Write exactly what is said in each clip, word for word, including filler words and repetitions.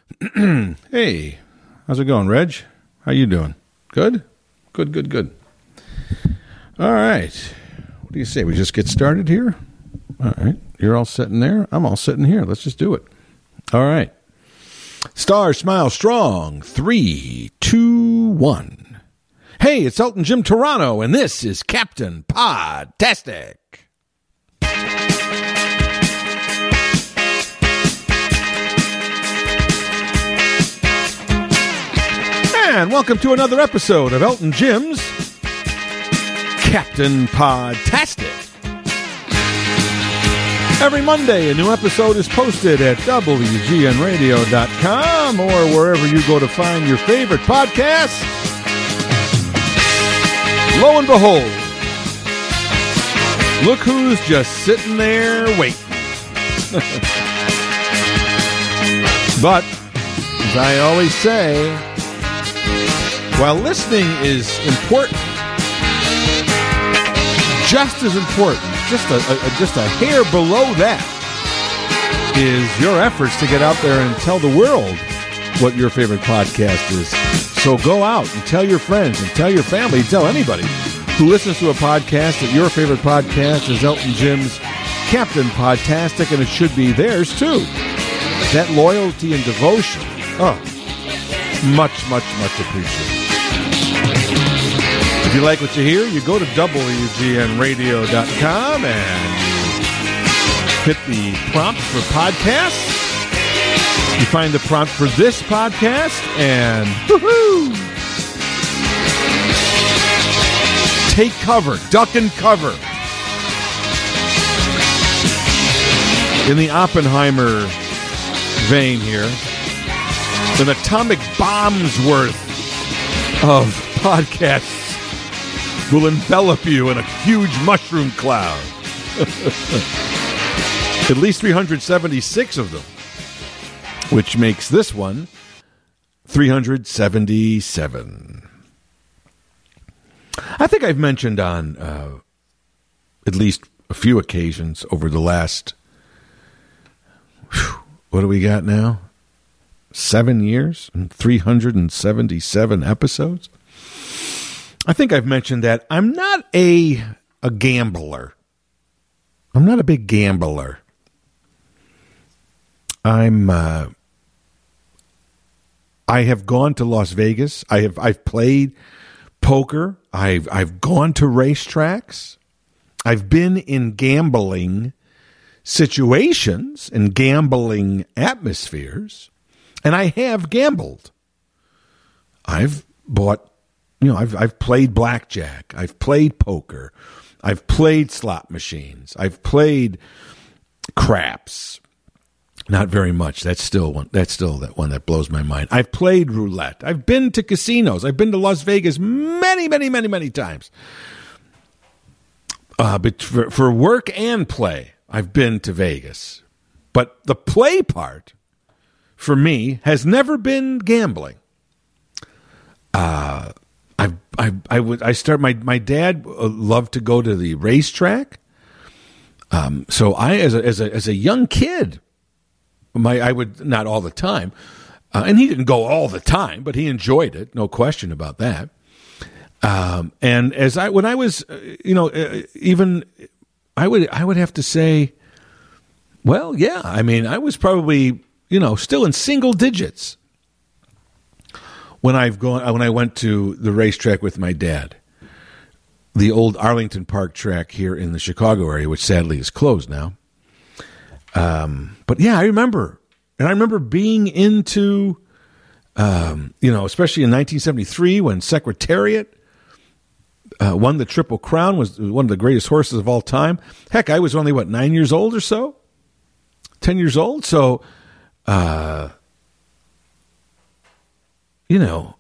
Hey, how's it going, Reg? How you doing? Good? Good, good, good. All right. What do you say? We just get started here? All right. You're all sitting there. I'm all sitting here. Let's just do it. All right. Star, smile, strong. Three, two, one. Hey, it's Elton Jim Toronto, and this is Captain Podtastic. And welcome to another episode of Elton Jim's Captain Podtastic. Every Monday, a new episode is posted at W G N radio dot com or wherever you go to find your favorite podcasts. Lo and behold, look who's just sitting there waiting. But, as I always say, while listening is important, just as important, just a, a just a hair below that, is your efforts to get out there and tell the world what your favorite podcast is. So go out and tell your friends and tell your family, tell anybody who listens to a podcast that your favorite podcast is Elton Jim's Captain Podtastic, and it should be theirs too. That loyalty and devotion, oh, much, much, much appreciated. If you like what you hear, you go to W G N radio dot com and you hit the prompt for podcasts. You find the prompt for this podcast and woohoo! Take cover, duck and cover. In the Oppenheimer vein here, an atomic bomb's worth of podcasts will envelop you in a huge mushroom cloud. At least three hundred seventy-six of them, which makes this one three hundred seventy-seven. I think I've mentioned on uh, at least a few occasions over the last, whew, what do we got now? Seven years and three hundred seventy-seven episodes. I think I've mentioned that I'm not a a gambler. I'm not a big gambler. I'm. Uh, I have gone to Las Vegas. I have. I've played poker. I've. I've gone to racetracks. I've been in gambling situations and gambling atmospheres, and I have gambled. I've bought. You know, I've I've played blackjack. I've played poker. I've played slot machines. I've played craps. Not very much. That's still one. That's still that one that blows my mind. I've played roulette. I've been to casinos. I've been to Las Vegas many, many, many, many times. Uh, but for, for work and play, I've been to Vegas. But the play part, for me, has never been gambling. Uh. I I I would I start my my dad loved to go to the racetrack, um. So I as a as a as a young kid, my I would not all the time, uh, and he didn't go all the time, but he enjoyed it, no question about that. Um, and as I when I was, uh, you know, uh, even I would I would have to say, well, yeah, I mean, I was probably you know still in single digits. When I've gone, when I went to the racetrack with my dad, the old Arlington Park track here in the Chicago area, which sadly is closed now. Um, but yeah, I remember, and I remember being into, um, you know, especially in nineteen seventy-three when Secretariat uh, won the Triple Crown, was one of the greatest horses of all time. Heck, I was only what nine years old or so, ten years old, so. Uh, You know,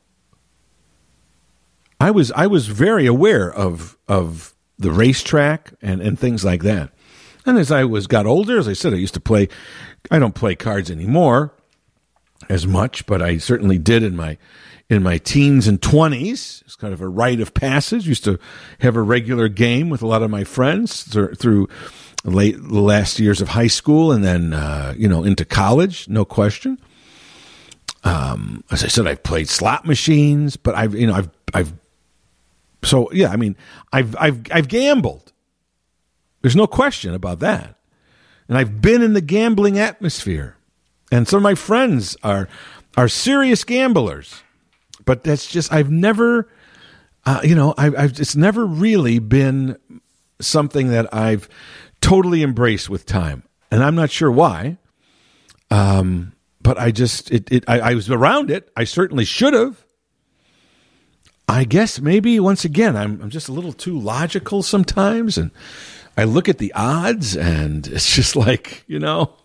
I was I was very aware of of the racetrack and, and things like that. And as I was got older, as I said, I used to play. I don't play cards anymore as much, but I certainly did in my in my teens and twenties. It's kind of a rite of passage. Used to have a regular game with a lot of my friends th- through late the last years of high school and then uh, you know into college, no question. Um, as I said, I've played slot machines, but I've, you know, I've, I've, so yeah, I mean, I've, I've, I've gambled. There's no question about that. And I've been in the gambling atmosphere. And some of my friends are, are serious gamblers. But that's just, I've never, uh, you know, I've, I've, it's never really been something that I've totally embraced with time. And I'm not sure why. Um, But I just, it, it I, I was around it. I certainly should have. I guess maybe, once again, I'm, I'm just a little too logical sometimes. And I look at the odds and it's just like, you know,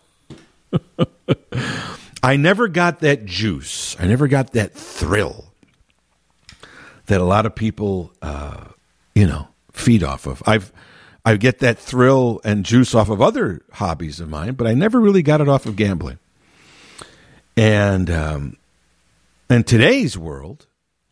I never got that juice. I never got that thrill that a lot of people, uh, you know, feed off of. I've, I get that thrill and juice off of other hobbies of mine, but I never really got it off of gambling. And um, and today's world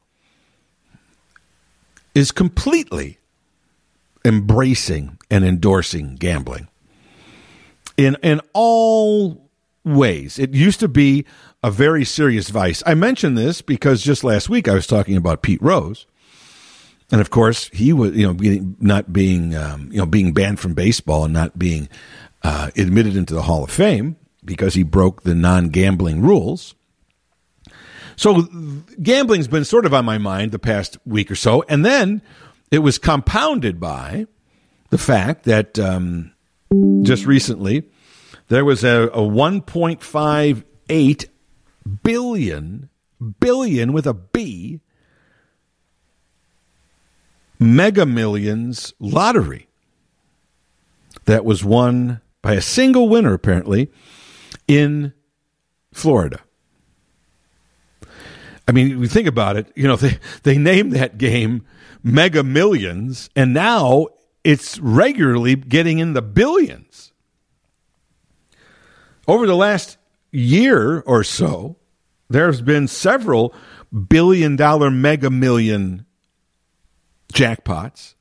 is completely embracing and endorsing gambling in in all ways. It used to be a very serious vice. I mention this because just last week I was talking about Pete Rose, and of course he was, you know, being, not being um, you know being banned from baseball and not being uh, admitted into the Hall of Fame, because he broke the non-gambling rules. So gambling's been sort of on my mind the past week or so. And then it was compounded by the fact that um, just recently there was a, a one point five eight billion, billion with a B, Mega Millions lottery that was won by a single winner, apparently, in Florida. I mean, we think about it, you know, they, they named that game Mega Millions, and now it's regularly getting in the billions. Over the last year or so, there's been several billion dollar Mega Million jackpots.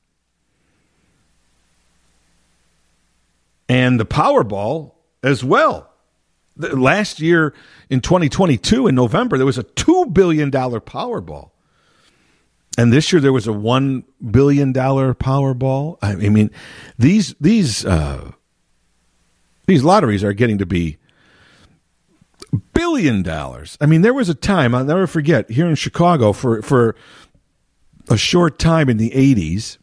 And the Powerball as well. Last year in twenty twenty-two in November, there was a two billion dollars Powerball. And this year there was a one billion dollars Powerball. I mean, these these uh, these lotteries are getting to be billion dollars. I mean, there was a time, I'll never forget, here in Chicago for, for a short time in the eighties,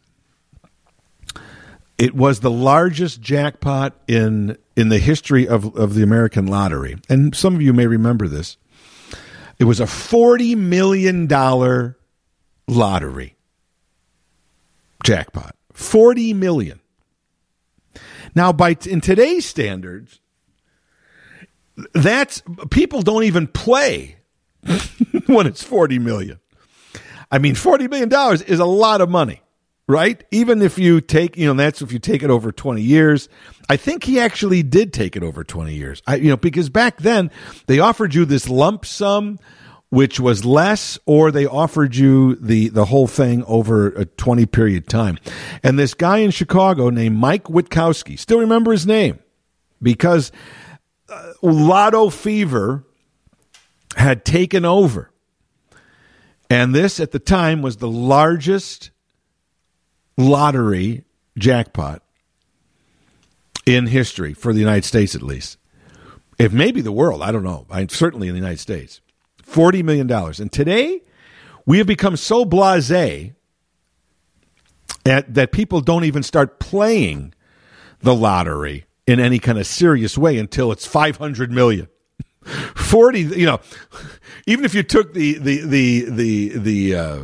it was the largest jackpot in in the history of, of the American lottery. And some of you may remember this. It was a forty million dollars lottery jackpot. forty million dollars. Now, by in today's standards, that's people don't even play when it's forty million dollars. I mean, forty million dollars is a lot of money. Right? Even if you take, you know, that's if you take it over twenty years. I think he actually did take it over twenty years. I, you know, because back then they offered you this lump sum, which was less, or they offered you the, the whole thing over a twenty period time. And this guy in Chicago named Mike Witkowski, still remember his name, because uh, Lotto fever had taken over. And this at the time was the largest lottery jackpot in history for the United States, at least. If maybe the world, I don't know. I, certainly in the United States. forty million dollars. And today, we have become so blasé at, that people don't even start playing the lottery in any kind of serious way until it's five hundred million dollars. forty, you know, even if you took the, the, the, the, the, uh,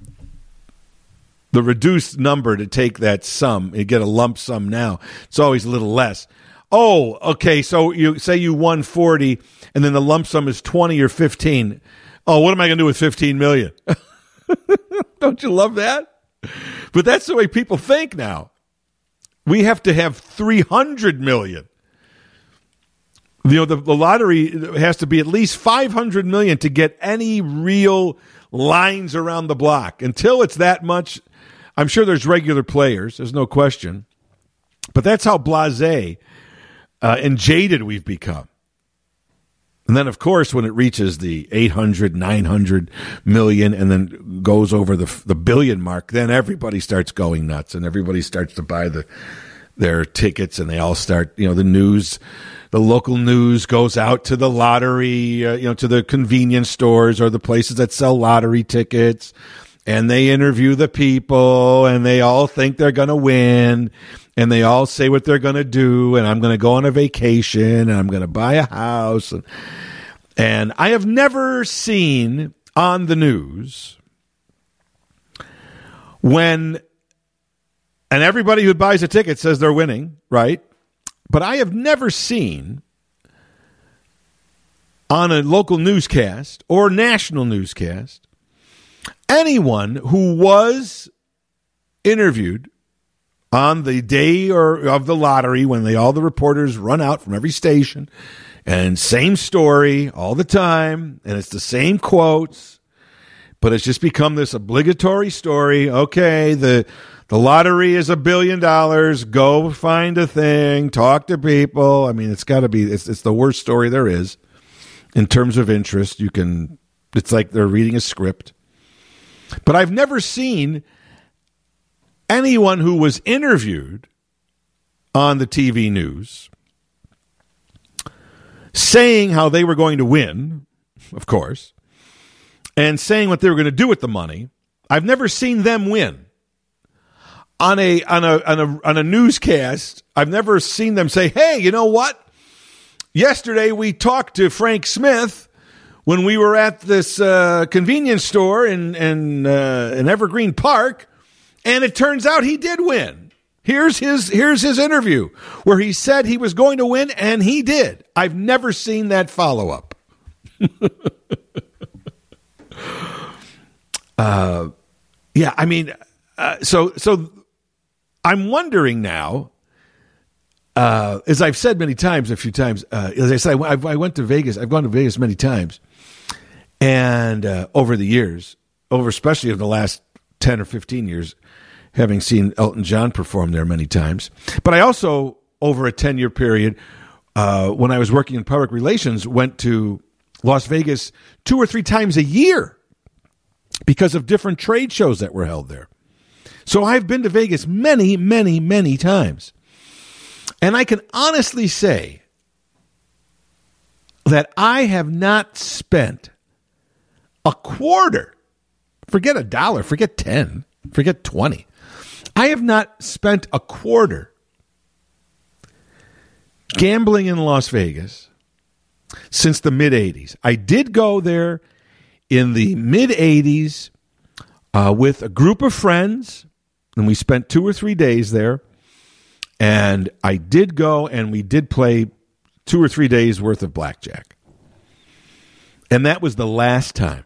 the reduced number to take that sum, you get a lump sum now. It's always a little less. Oh, okay, so you say you won forty, and then the lump sum is twenty or fifteen. Oh, what am I going to do with fifteen million dollars? Don't you love that? But that's the way people think now. We have to have three hundred million dollars. You know, the, the lottery has to be at least five hundred million dollars to get any real lines around the block. Until it's that much, I'm sure there's regular players. There's no question. But that's how blasé uh, and jaded we've become. And then, of course, when it reaches the eight hundred, nine hundred million and then goes over the the billion mark, then everybody starts going nuts and everybody starts to buy the their tickets and they all start, you know, the news, the local news goes out to the lottery, uh, you know, to the convenience stores or the places that sell lottery tickets. And they interview the people and they all think they're going to win. And they all say what they're going to do. And I'm going to go on a vacation and I'm going to buy a house. And, and I have never seen on the news when, and everybody who buys a ticket says they're winning, right? But I have never seen on a local newscast or national newscast anyone who was interviewed on the day or of the lottery when they all the reporters run out from every station and same story all the time and it's the same quotes, but it's just become this obligatory story. Okay, the the lottery is a billion dollars. Go find a thing, talk to people. I mean, it's got to be it's it's the worst story there is in terms of interest. You can it's like they're reading a script. But I've never seen anyone who was interviewed on the T V news saying how they were going to win, of course, and saying what they were going to do with the money. I've never seen them win. On a on a on a on a newscast, I've never seen them say, "Hey, you know what? Yesterday we talked to Frank Smith when we were at this uh, convenience store in in, uh, in Evergreen Park, and it turns out he did win. Here's his here's his interview where he said he was going to win, and he did." I've never seen that follow up. uh, yeah, I mean, uh, so so I'm wondering now. Uh, as I've said many times, a few times, uh, as I said, I, I went to Vegas. I've gone to Vegas many times. And uh, over the years, over especially in the last ten or fifteen years, having seen Elton John perform there many times. But I also, over a ten-year period, uh, when I was working in public relations, went to Las Vegas two or three times a year because of different trade shows that were held there. So I've been to Vegas many, many, many times. And I can honestly say that I have not spent a quarter, forget a dollar, forget ten, forget twenty. I have not spent a quarter gambling in Las Vegas since the mid-eighties. I did go there in the mid-eighties uh, with a group of friends, and we spent two or three days there. And I did go and we did play two or three days worth of blackjack. And that was the last time.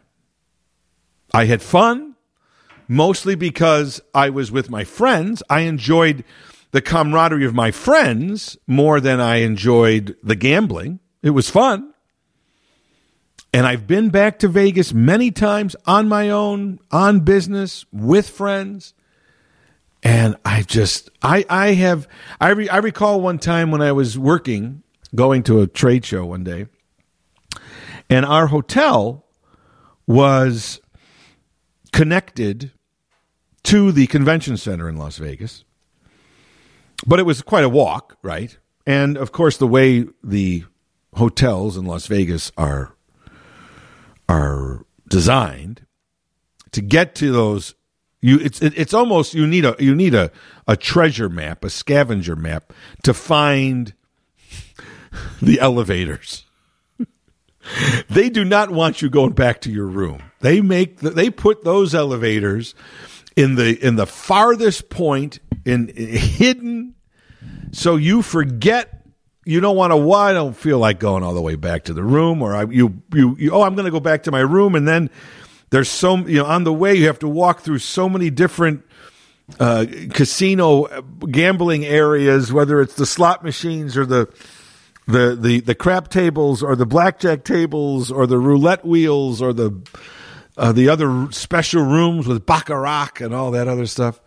I had fun, mostly because I was with my friends. I enjoyed the camaraderie of my friends more than I enjoyed the gambling. It was fun. And I've been back to Vegas many times on my own, on business, with friends. And I just, I, I have, I, re, I recall one time when I was working, going to a trade show one day, and our hotel was connected to the convention center in Las Vegas. But it was quite a walk, right? And of course, the way the hotels in Las Vegas are, are designed to get to those You, it's it, it's almost you need a you need a, a treasure map, a scavenger map to find the elevators. They do not want you going back to your room. They make the, they put those elevators in the in the farthest point in, in hidden, so you forget. You don't want to. Well, I don't feel like going all the way back to the room, or I, you, you you oh I'm going to go back to my room, and then. There's so, you know, on the way you have to walk through so many different uh, casino gambling areas, whether it's the slot machines or the, the the the crap tables or the blackjack tables or the roulette wheels or the uh, the other special rooms with baccarat and all that other stuff.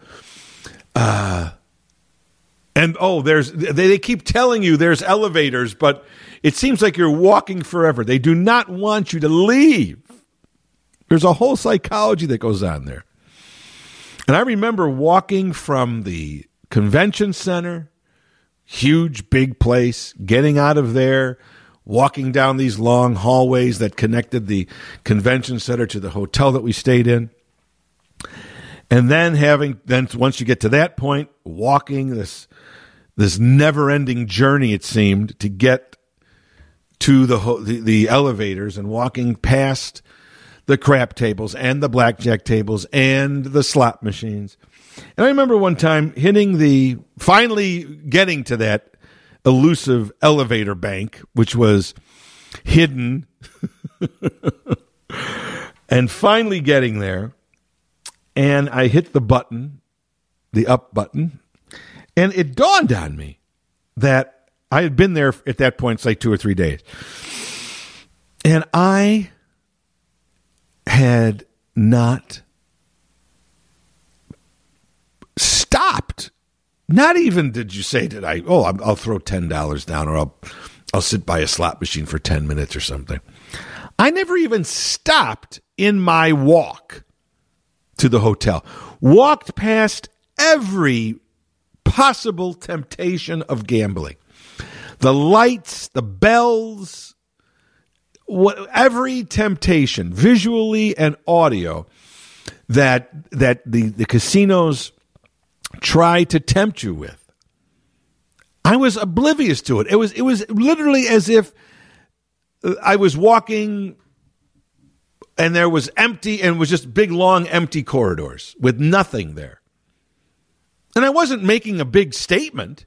Uh, and oh, there's they, they keep telling you there's elevators, but it seems like you're walking forever. They do not want you to leave. There's a whole psychology that goes on there. And I remember walking from the convention center, huge, big place, getting out of there, walking down these long hallways that connected the convention center to the hotel that we stayed in. And then having, then once you get to that point, walking this this never-ending journey, it seemed, to get to the, the the elevators and walking past the crap tables and the blackjack tables and the slot machines. And I remember one time hitting the, finally getting to that elusive elevator bank, which was hidden, and finally getting there. And I hit the button, the up button, and it dawned on me that I had been there at that point, say two or three days. And I had not stopped. Not even did you say, did I, oh, I'll throw ten dollars down, or I'll, I'll sit by a slot machine for ten minutes or something. I never even stopped in my walk to the hotel. Walked past every possible temptation of gambling. The lights, the bells, what, every temptation, visually and audio, that that the, the casinos try to tempt you with. I was oblivious to it. It was it was literally as if I was walking and there was empty, and it was just big, long, empty corridors with nothing there. And I wasn't making a big statement.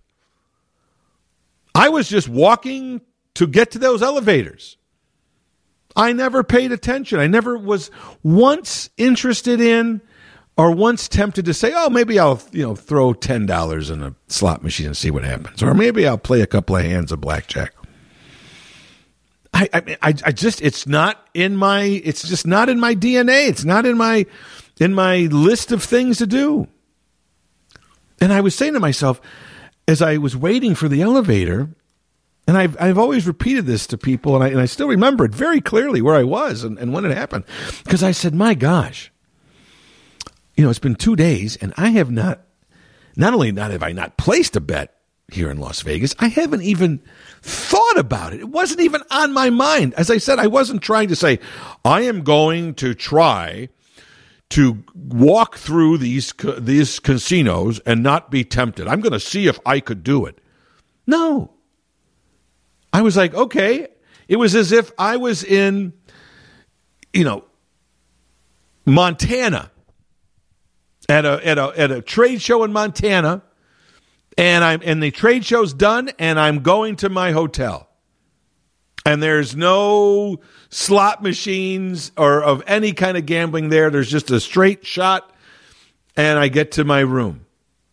I was just walking to get to those elevators. I never paid attention. I never was once interested in or once tempted to say, oh, maybe I'll, you know, throw ten dollars in a slot machine and see what happens. Or maybe I'll play a couple of hands of blackjack. I, I, I just, it's not in my, it's just not in my D N A. It's not in my, in my list of things to do. And I was saying to myself, as I was waiting for the elevator, and I've, I've always repeated this to people, and I, and I still remember it very clearly where I was and, and when it happened. Because I said, my gosh, you know, it's been two days, and I have not, not only not have I not placed a bet here in Las Vegas, I haven't even thought about it. It wasn't even on my mind. As I said, I wasn't trying to say, I am going to try to walk through these these casinos and not be tempted. I'm going to see if I could do it. No. I was like, okay. It was as if I was in, you know, Montana at a at a at a trade show in Montana. And I'm and the trade show's done, and I'm going to my hotel. And there's no slot machines or of any kind of gambling there. There's just a straight shot, and I get to my room.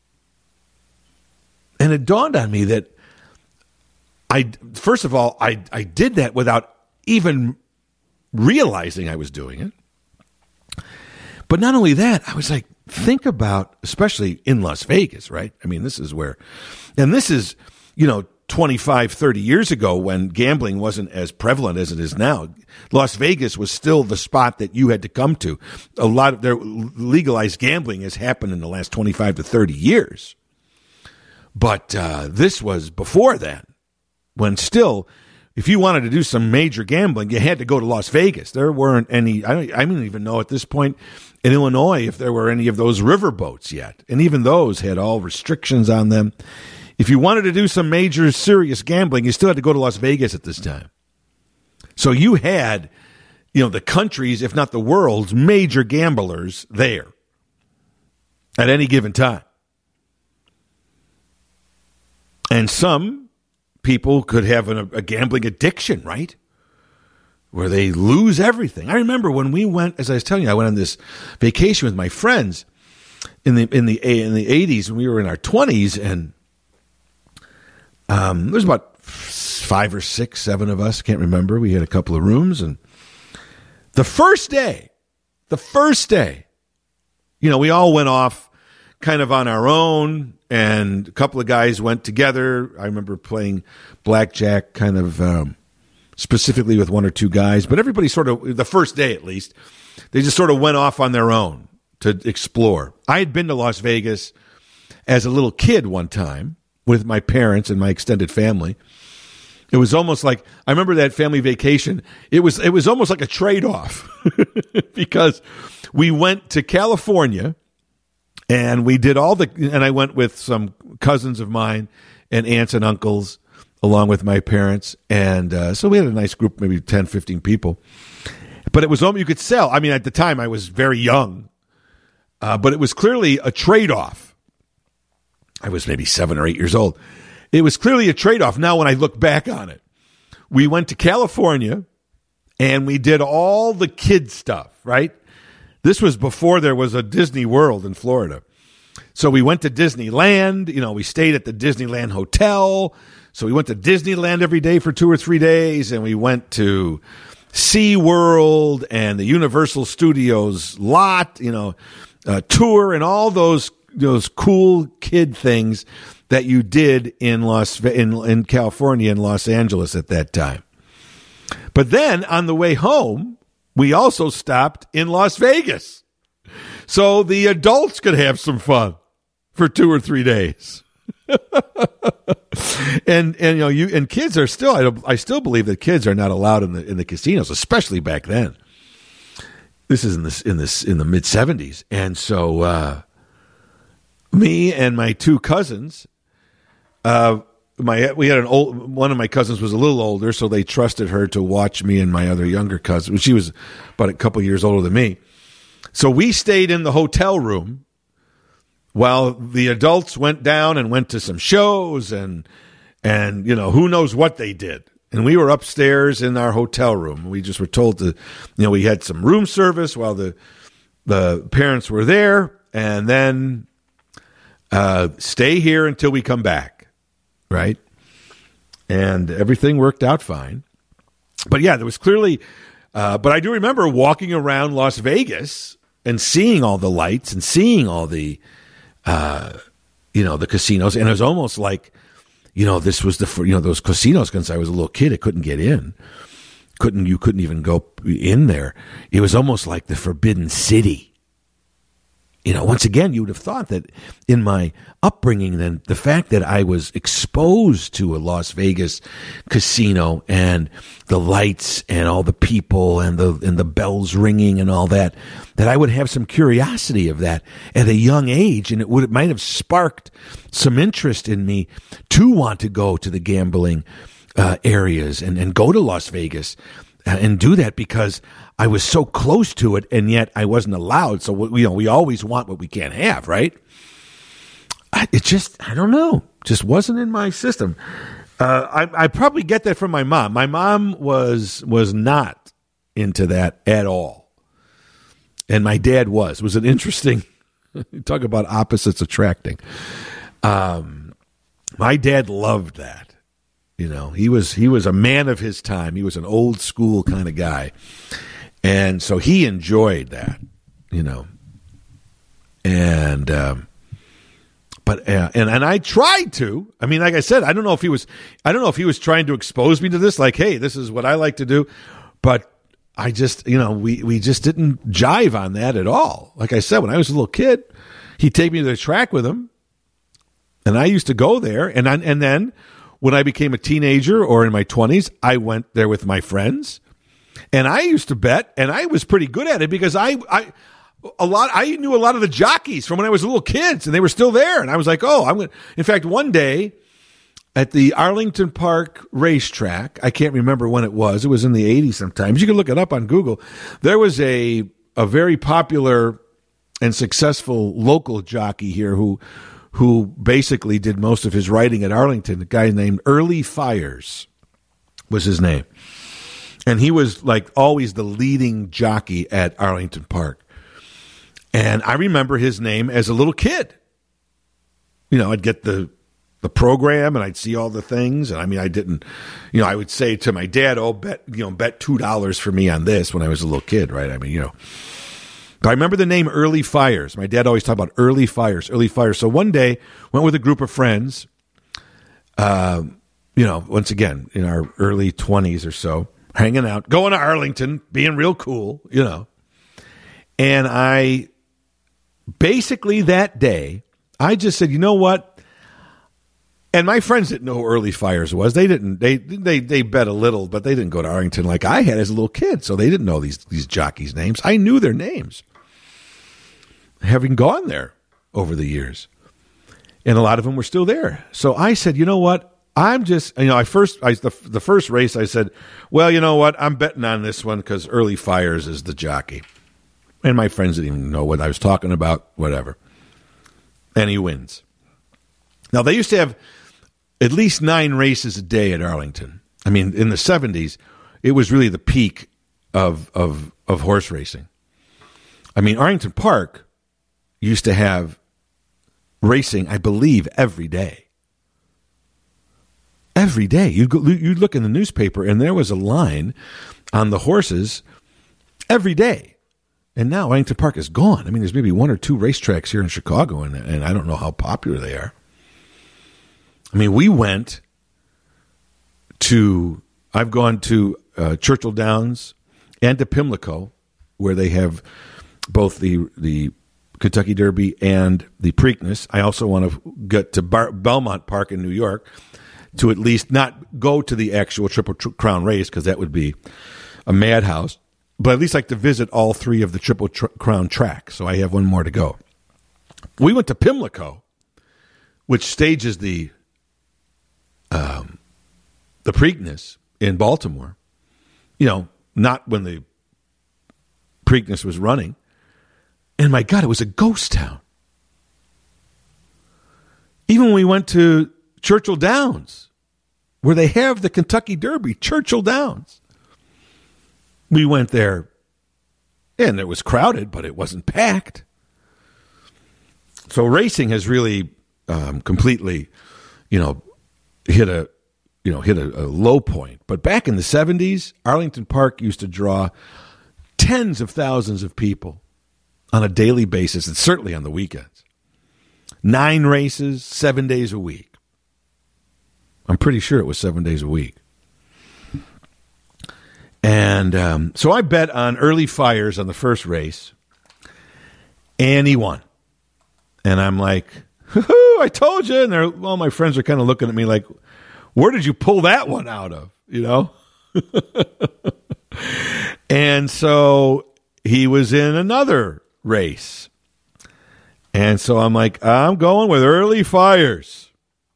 And it dawned on me that I, first of all, I, I did that without even realizing I was doing it. But not only that, I was like, think about, especially in Las Vegas, right? I mean, this is where, and this is, you know, twenty-five, thirty years ago when gambling wasn't as prevalent as it is now. Las Vegas was still the spot that you had to come to. A lot of their legalized gambling has happened in the last twenty-five to thirty years. But uh, this was before then, when still, if you wanted to do some major gambling, you had to go to Las Vegas. There weren't any, I don't, I don't even know at this point in Illinois if there were any of those river boats yet. And even those had all restrictions on them. If you wanted to do some major serious gambling, you still had to go to Las Vegas at this time. So you had, you know, the country's, if not the world's, major gamblers there at any given time. And some people could have an, a gambling addiction, right? Where they lose everything. I remember when we went, as I was telling you, I went on this vacation with my friends in the in the in the eighties when we were in our twenties, and um, there was about five or six, seven of us. Can't remember. We had a couple of rooms, and the first day, the first day, you know, we all went off, kind of on our own, and a couple of guys went together. I remember playing blackjack kind of um, specifically with one or two guys, but everybody sort of, the first day at least, they just sort of went off on their own to explore. I had been to Las Vegas as a little kid one time with my parents and my extended family. It was almost like, I remember that family vacation. It was it was almost like a trade-off because we went to California and we did all the, and I went with some cousins of mine and aunts and uncles along with my parents. And uh, so we had a nice group, maybe ten, fifteen people. But it was almost, you could sell. I mean, at the time I was very young, uh, but it was clearly a trade-off. I was maybe seven or eight years old. It was clearly a trade-off. Now, when I look back on it, we went to California and we did all the kid stuff, right? This was before there was a Disney World in Florida. So we went to Disneyland. You know, we stayed at the Disneyland Hotel. So we went to Disneyland every day for two or three days, and we went to SeaWorld and the Universal Studios lot, you know, uh, tour and all those those cool kid things that you did in Las in in California and Los Angeles at that time. But then on the way home, we also stopped in Las Vegas, so the adults could have some fun for two or three days. and and you know you and kids are still I, don't, I still believe that kids are not allowed in the in the casinos, especially back then. This is in this in this in the mid seventies, and so uh, me and my two cousins. Uh, my we had an old one of my cousins was a little older, so they trusted her to watch me and my other younger cousin. She was about a couple years older than me, so we stayed in the hotel room while the adults went down and went to some shows and and you know who knows what they did. And we were upstairs in our hotel room. We just were told to, you know, we had some room service while the the parents were there, and then uh, stay here until we come back. Right. And everything worked out fine. But yeah, there was clearly, uh, but I do remember walking around Las Vegas and seeing all the lights and seeing all the, uh, you know, the casinos. And it was almost like, you know, this was the, you know, those casinos, since I was a little kid, I couldn't get in. Couldn't, you couldn't even go in there. It was almost like the Forbidden City. You know, once again, you would have thought that in my upbringing, then the fact that I was exposed to a Las Vegas casino and the lights and all the people and the and the bells ringing and all that, that I would have some curiosity of that at a young age, and it would it might have sparked some interest in me to want to go to the gambling uh, areas and, and go to Las Vegas uh, and do that because I was so close to it, and yet I wasn't allowed. So we, you know, we always want what we can't have, right? I, it just, I don't know, just wasn't in my system. Uh, I, I probably get that from my mom. My mom was was not into that at all, and my dad was. It was an interesting. Talk about opposites attracting. Um, my dad loved that. You know, he was he was a man of his time. He was an old school kind of guy. And so he enjoyed that, you know, and, um, but, uh, and, and I tried to, I mean, like I said, I don't know if he was, I don't know if he was trying to expose me to this, like, hey, this is what I like to do. But I just, you know, we, we just didn't jive on that at all. Like I said, when I was a little kid, he'd take me to the track with him, and I used to go there. And I, and then when I became a teenager or in my twenties, I went there with my friends. And I used to bet, and I was pretty good at it because I, I, a lot, I knew a lot of the jockeys from when I was little kids, and they were still there. And I was like, oh, I'm going to, in fact, one day at the Arlington Park racetrack, I can't remember when it was. It was in the eighties sometimes. You can look it up on Google. There was a, a very popular and successful local jockey here who, who basically did most of his riding at Arlington. A guy named Early Fires was his name. And he was like always the leading jockey at Arlington Park. And I remember his name as a little kid. You know, I'd get the the program and I'd see all the things. And I mean, I didn't, you know, I would say to my dad, oh, bet, you know, bet two dollars for me on this when I was a little kid, right? I mean, you know, But I remember the name Early Fires. My dad always talked about early fires, early fires. So one day, went with a group of friends, uh, you know, once again, in our early twenties or so, hanging out, going to Arlington, being real cool, you know. And I, basically that day, I just said, you know what? And my friends didn't know who Early Fires was. They didn't. They they they bet a little, but they didn't go to Arlington like I had as a little kid, so they didn't know these these jockeys' names. I knew their names, having gone there over the years, and a lot of them were still there. So I said, you know what? I'm just, you know, I first, I the the first race, I said, well, you know what? I'm betting on this one because Early Fires is the jockey, and my friends didn't even know what I was talking about. Whatever, and he wins. Now they used to have at least nine races a day at Arlington. I mean, in the seventies, it was really the peak of of of horse racing. I mean, Arlington Park used to have racing, I believe, every day. Every day. You'd, go, you'd look in the newspaper, and there was a line on the horses every day. And now Arlington Park is gone. I mean, there's maybe one or two racetracks here in Chicago, and, and I don't know how popular they are. I mean, we went to, I've gone to uh, Churchill Downs and to Pimlico, where they have both the the Kentucky Derby and the Preakness. I also want to get to Bar- Belmont Park in New York to at least not go to the actual Triple Tr- Crown race, because that would be a madhouse, but at least like to visit all three of the Triple Tr- Crown tracks. So I have one more to go. We went to Pimlico, which stages the Um, the Preakness in Baltimore, you know, not when the Preakness was running. And my God, it was a ghost town. Even when we went to Churchill Downs, where they have the Kentucky Derby, Churchill Downs, we went there, and it was crowded, but it wasn't packed. So racing has really um, completely, you know, hit a, you know, hit a, a low point. But back in the seventies, Arlington Park used to draw tens of thousands of people on a daily basis, and certainly on the weekends. Nine races, seven days a week. I'm pretty sure it was seven days a week. And um, so I bet on Early Fires on the first race, and he won. And I'm like, I told you. And they're, well, my friends are kind of looking at me like, where did you pull that one out of? You know? And so he was in another race. And so I'm like, I'm going with Early Fires.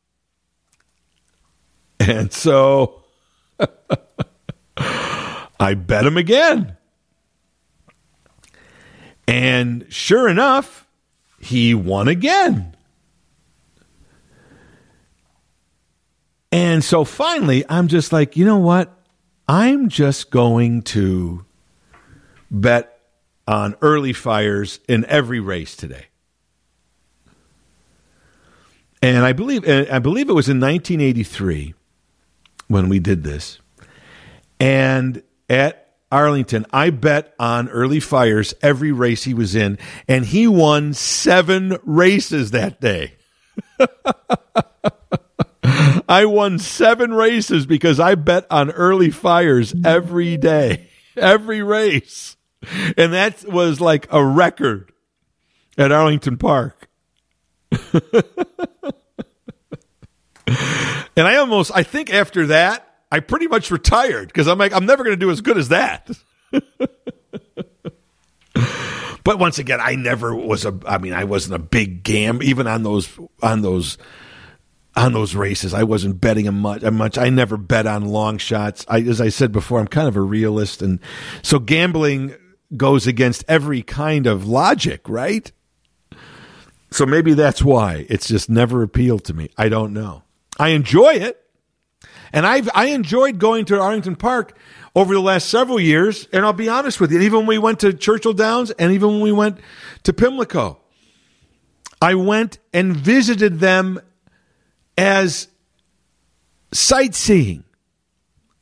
And so I bet him again. And sure enough, he won again. And so finally, I'm just like, you know what? I'm just going to bet on Early Fires in every race today. And I believe I believe it was in nineteen eighty-three when we did this. And at Arlington, I bet on Early Fires every race he was in, and he won seven races that day. I won seven races because I bet on Early Fires every day, every race. And that was like a record at Arlington Park. And I almost, I think after that, I pretty much retired because I'm like, I'm never going to do as good as that. But once again, I never was a, I mean, I wasn't a big gam, even on those, on those, on those races. I wasn't betting a much, a much. I never bet on long shots. I, as I said before, I'm kind of a realist. And so gambling goes against every kind of logic, right? So maybe that's why it's just never appealed to me. I don't know. I enjoy it. And I've, I enjoyed going to Arlington Park over the last several years. And I'll be honest with you, even when we went to Churchill Downs and even when we went to Pimlico, I went and visited them as sightseeing.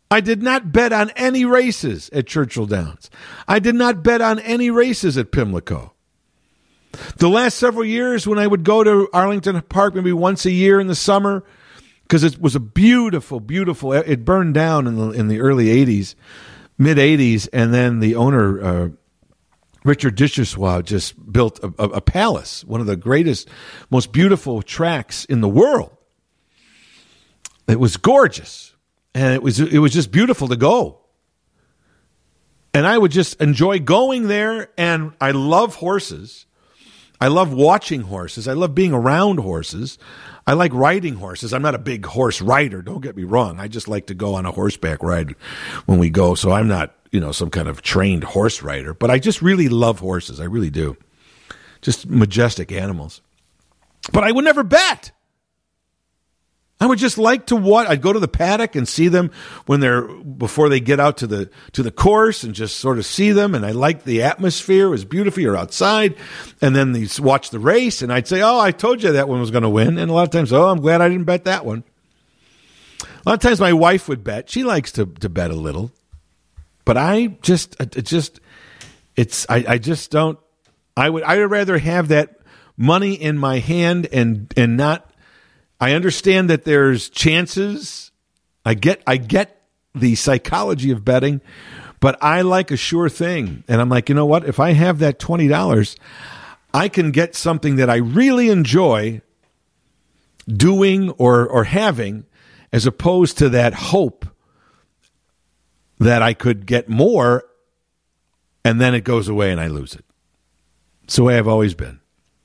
I did not bet on any races at Churchill Downs. I did not bet on any races at Pimlico. The last several years when I would go to Arlington Park maybe once a year in the summer, because it was a beautiful, beautiful, it burned down in the in the early eighties, mid eighties, and then the owner, uh, Richard Disherswa, just built a, a, a palace, one of the greatest, most beautiful tracks in the world. It was gorgeous, and it was it was just beautiful to go. And I would just enjoy going there, and I love horses. I love watching horses. I love being around horses. I like riding horses. I'm not a big horse rider. Don't get me wrong. I just like to go on a horseback ride when we go. So I'm not, you know, some kind of trained horse rider. But I just really love horses. I really do. Just majestic animals. But I would never bet. I would just like to watch. I'd go to the paddock and see them when they're before they get out to the to the course and just sort of see them. And I liked the atmosphere; it was beautiful. You're outside, and then you watch the race. And I'd say, "Oh, I told you that one was going to win." And a lot of times, "Oh, I'm glad I didn't bet that one." A lot of times, my wife would bet. She likes to to bet a little, but I just it just it's I, I just don't. I would I would rather have that money in my hand and and not. I understand that there's chances. I get I get the psychology of betting, but I like a sure thing. And I'm like, you know what? If I have that twenty dollars, I can get something that I really enjoy doing or or having, as opposed to that hope that I could get more and then it goes away and I lose it. It's the way I've always been.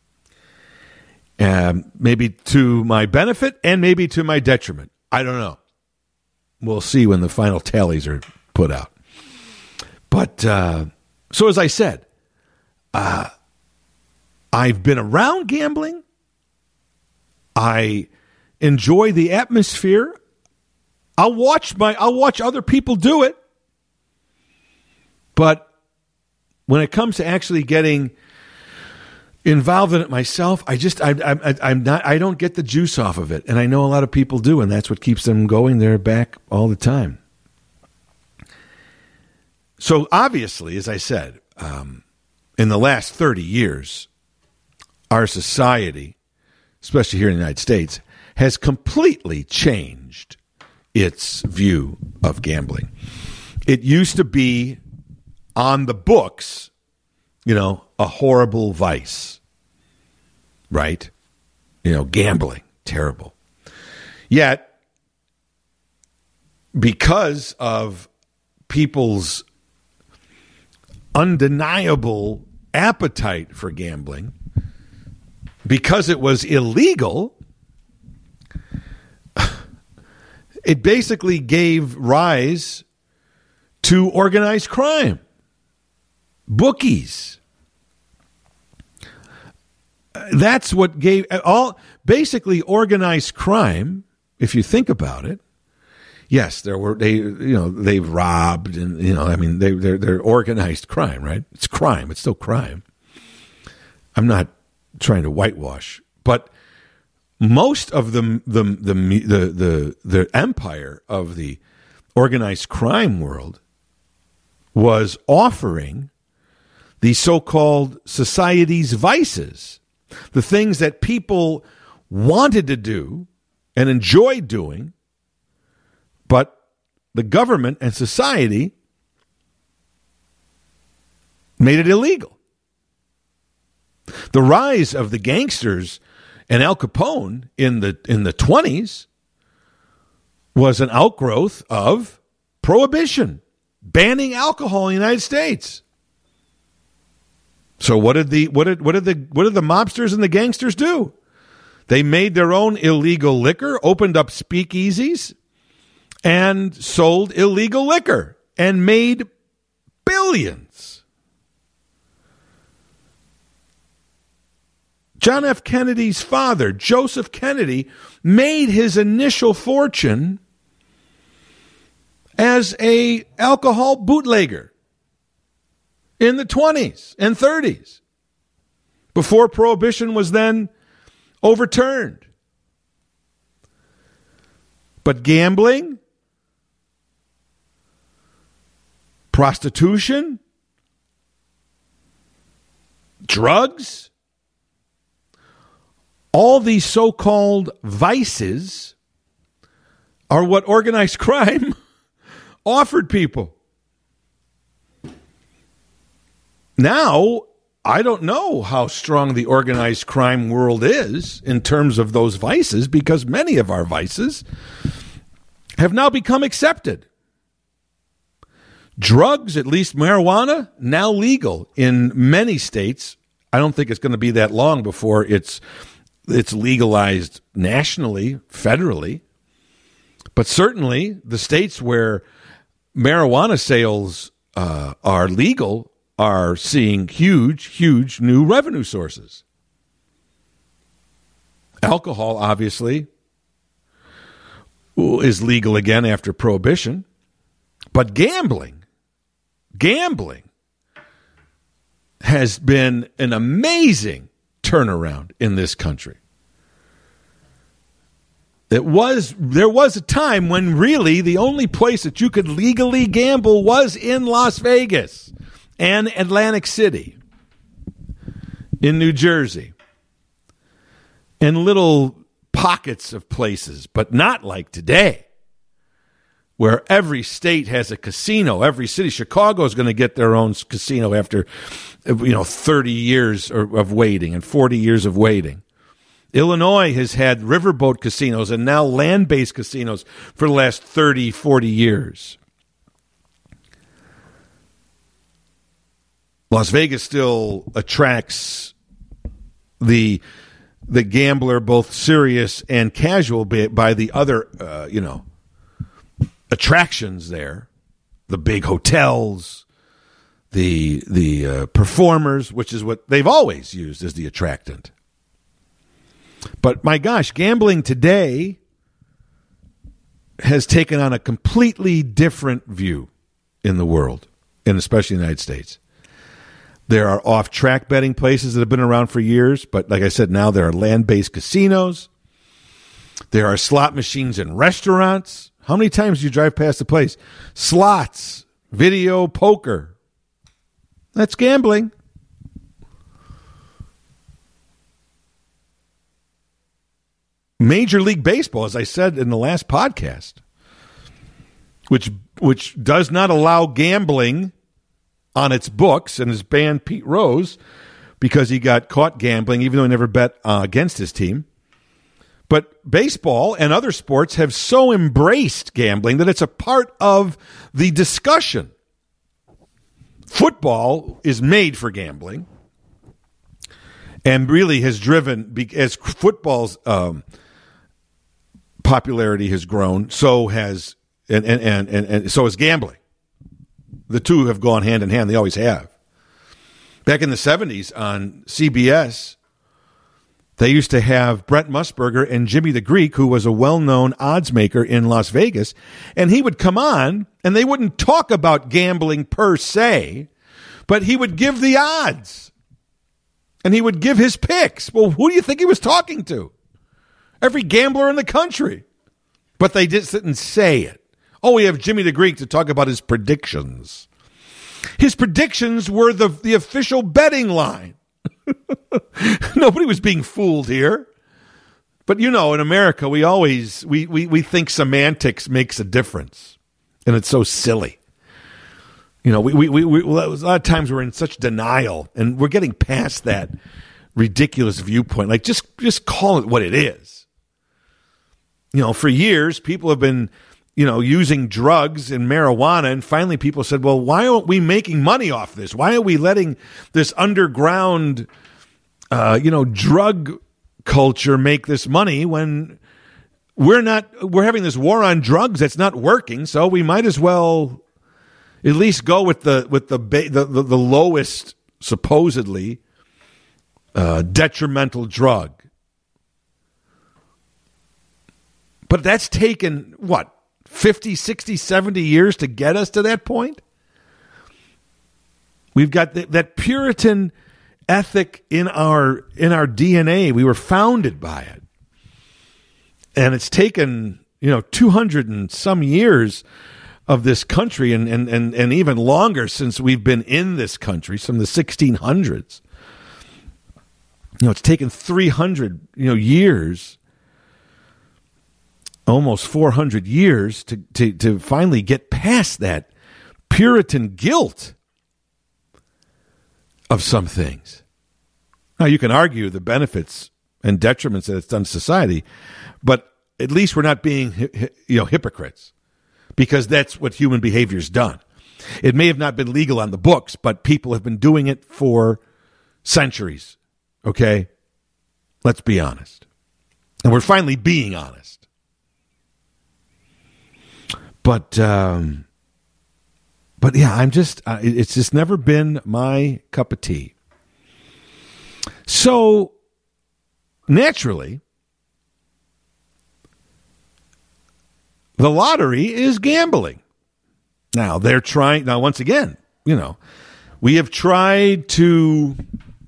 Um, maybe to my benefit and maybe to my detriment. I don't know. We'll see when the final tallies are put out. But uh, so as I said, uh, I've been around gambling. I enjoy the atmosphere. I'll watch my. I'll watch other people do it. But when it comes to actually getting involved in it myself, I just I, I, I'm not. I don't get the juice off of it, and I know a lot of people do, and that's what keeps them going there back all the time. So obviously, as I said, um, in the last thirty years, our society, especially here in the United States, has completely changed its view of gambling. It used to be on the books, you know, a horrible vice, right? You know, gambling, terrible. Yet, because of people's undeniable appetite for gambling, because it was illegal, it basically gave rise to organized crime, bookies. That's what gave all basically organized crime. If you think about it, yes, there were they you know they've robbed and you know I mean they they're, they're organized crime, right? It's crime. It's still crime. I'm not trying to whitewash, but most of the the the the the, the empire of the organized crime world was offering the so-called society's vices, the things that people wanted to do and enjoyed doing, but the government and society made it illegal. The rise of the gangsters and Al Capone in the in the twenties was an outgrowth of prohibition, banning alcohol in the United States. So what did the what did what did the what did the mobsters and the gangsters do? They made their own illegal liquor, opened up speakeasies, and sold illegal liquor and made billions. John F. Kennedy's father, Joseph Kennedy, made his initial fortune as a alcohol bootlegger in the twenties and thirties, before Prohibition was then overturned. But gambling prostitution, drugs, all these so-called vices are what organized crime offered people. Now, I don't know how strong the organized crime world is in terms of those vices, because many of our vices have now become accepted. Drugs, at least marijuana, now legal in many states. I don't think it's going to be that long before it's it's legalized nationally, federally. But certainly the states where marijuana sales uh, are legal are seeing huge, huge new revenue sources. Alcohol, obviously, is legal again after prohibition. But gambling, gambling has been an amazing turnaround in this country. It was there was a time when really the only place that you could legally gamble was in Las Vegas and Atlantic City, in New Jersey, in little pockets of places, but not like today, where every state has a casino. Every city, Chicago is going to get their own casino after, you know, thirty years of waiting and forty years of waiting. Illinois has had riverboat casinos and now land-based casinos for the last thirty, forty years. Las Vegas still attracts the the gambler, both serious and casual, by, by the other, uh, you know, attractions there, the big hotels, the the uh, performers, which is what they've always used as the attractant. But my gosh, gambling today has taken on a completely different view in the world, and especially in the United States. There are off-track betting places that have been around for years, but like I said, now there are land-based casinos. There are slot machines in restaurants. How many times do you drive past the place? Slots, video, poker. That's gambling. Major League Baseball, as I said in the last podcast, which which does not allow gambling on its books and has banned Pete Rose because he got caught gambling, even though he never bet uh, against his team. But baseball and other sports have so embraced gambling that it's a part of the discussion. Football is made for gambling and really has driven, as football's um, popularity has grown, so has and, and, and, and, and so has gambling. The two have gone hand in hand. They always have. Back in the seventies on C B S, they used to have Brent Musburger and Jimmy the Greek, who was a well-known odds maker in Las Vegas, and he would come on, and they wouldn't talk about gambling per se, but he would give the odds, and he would give his picks. Well, who do you think he was talking to? Every gambler in the country. But they just didn't say it. Oh, we have Jimmy the Greek to talk about his predictions. His predictions were the, the official betting line. Nobody was being fooled here. But, you know, in America, we always, we, we, we think semantics makes a difference. And it's so silly. You know, we, we, we, we, a lot of times we're in such denial, and we're getting past that ridiculous viewpoint. Like, just, just call it what it is. You know, for years, people have been, you know, using drugs and marijuana, and finally people said, well, why aren't we making money off this? Why are we letting this underground, uh, you know, drug culture make this money when we're not, we're having this war on drugs that's not working, so we might as well at least go with the with the ba- the, the, the lowest, supposedly, uh, detrimental drug. But that's taken, what, fifty, sixty, seventy years to get us to that point? We've got th- that Puritan ethic in our in our D N A. We were founded by it. And it's taken, you know, two hundred and some years of this country, and, and, and, and even longer since we've been in this country, from the sixteen hundreds. You know, it's taken three hundred, you know, years, almost four hundred years to, to, to finally get past that Puritan guilt of some things. Now, you can argue the benefits and detriments that it's done to society, but at least we're not being, you know, hypocrites, because that's what human behavior's done. It may have not been legal on the books, but people have been doing it for centuries. Okay? Let's be honest. And we're finally being honest. But, um, but yeah, I'm just, uh, it's just never been my cup of tea. So, naturally, the lottery is gambling. Now, they're trying, now, once again, you know, we have tried to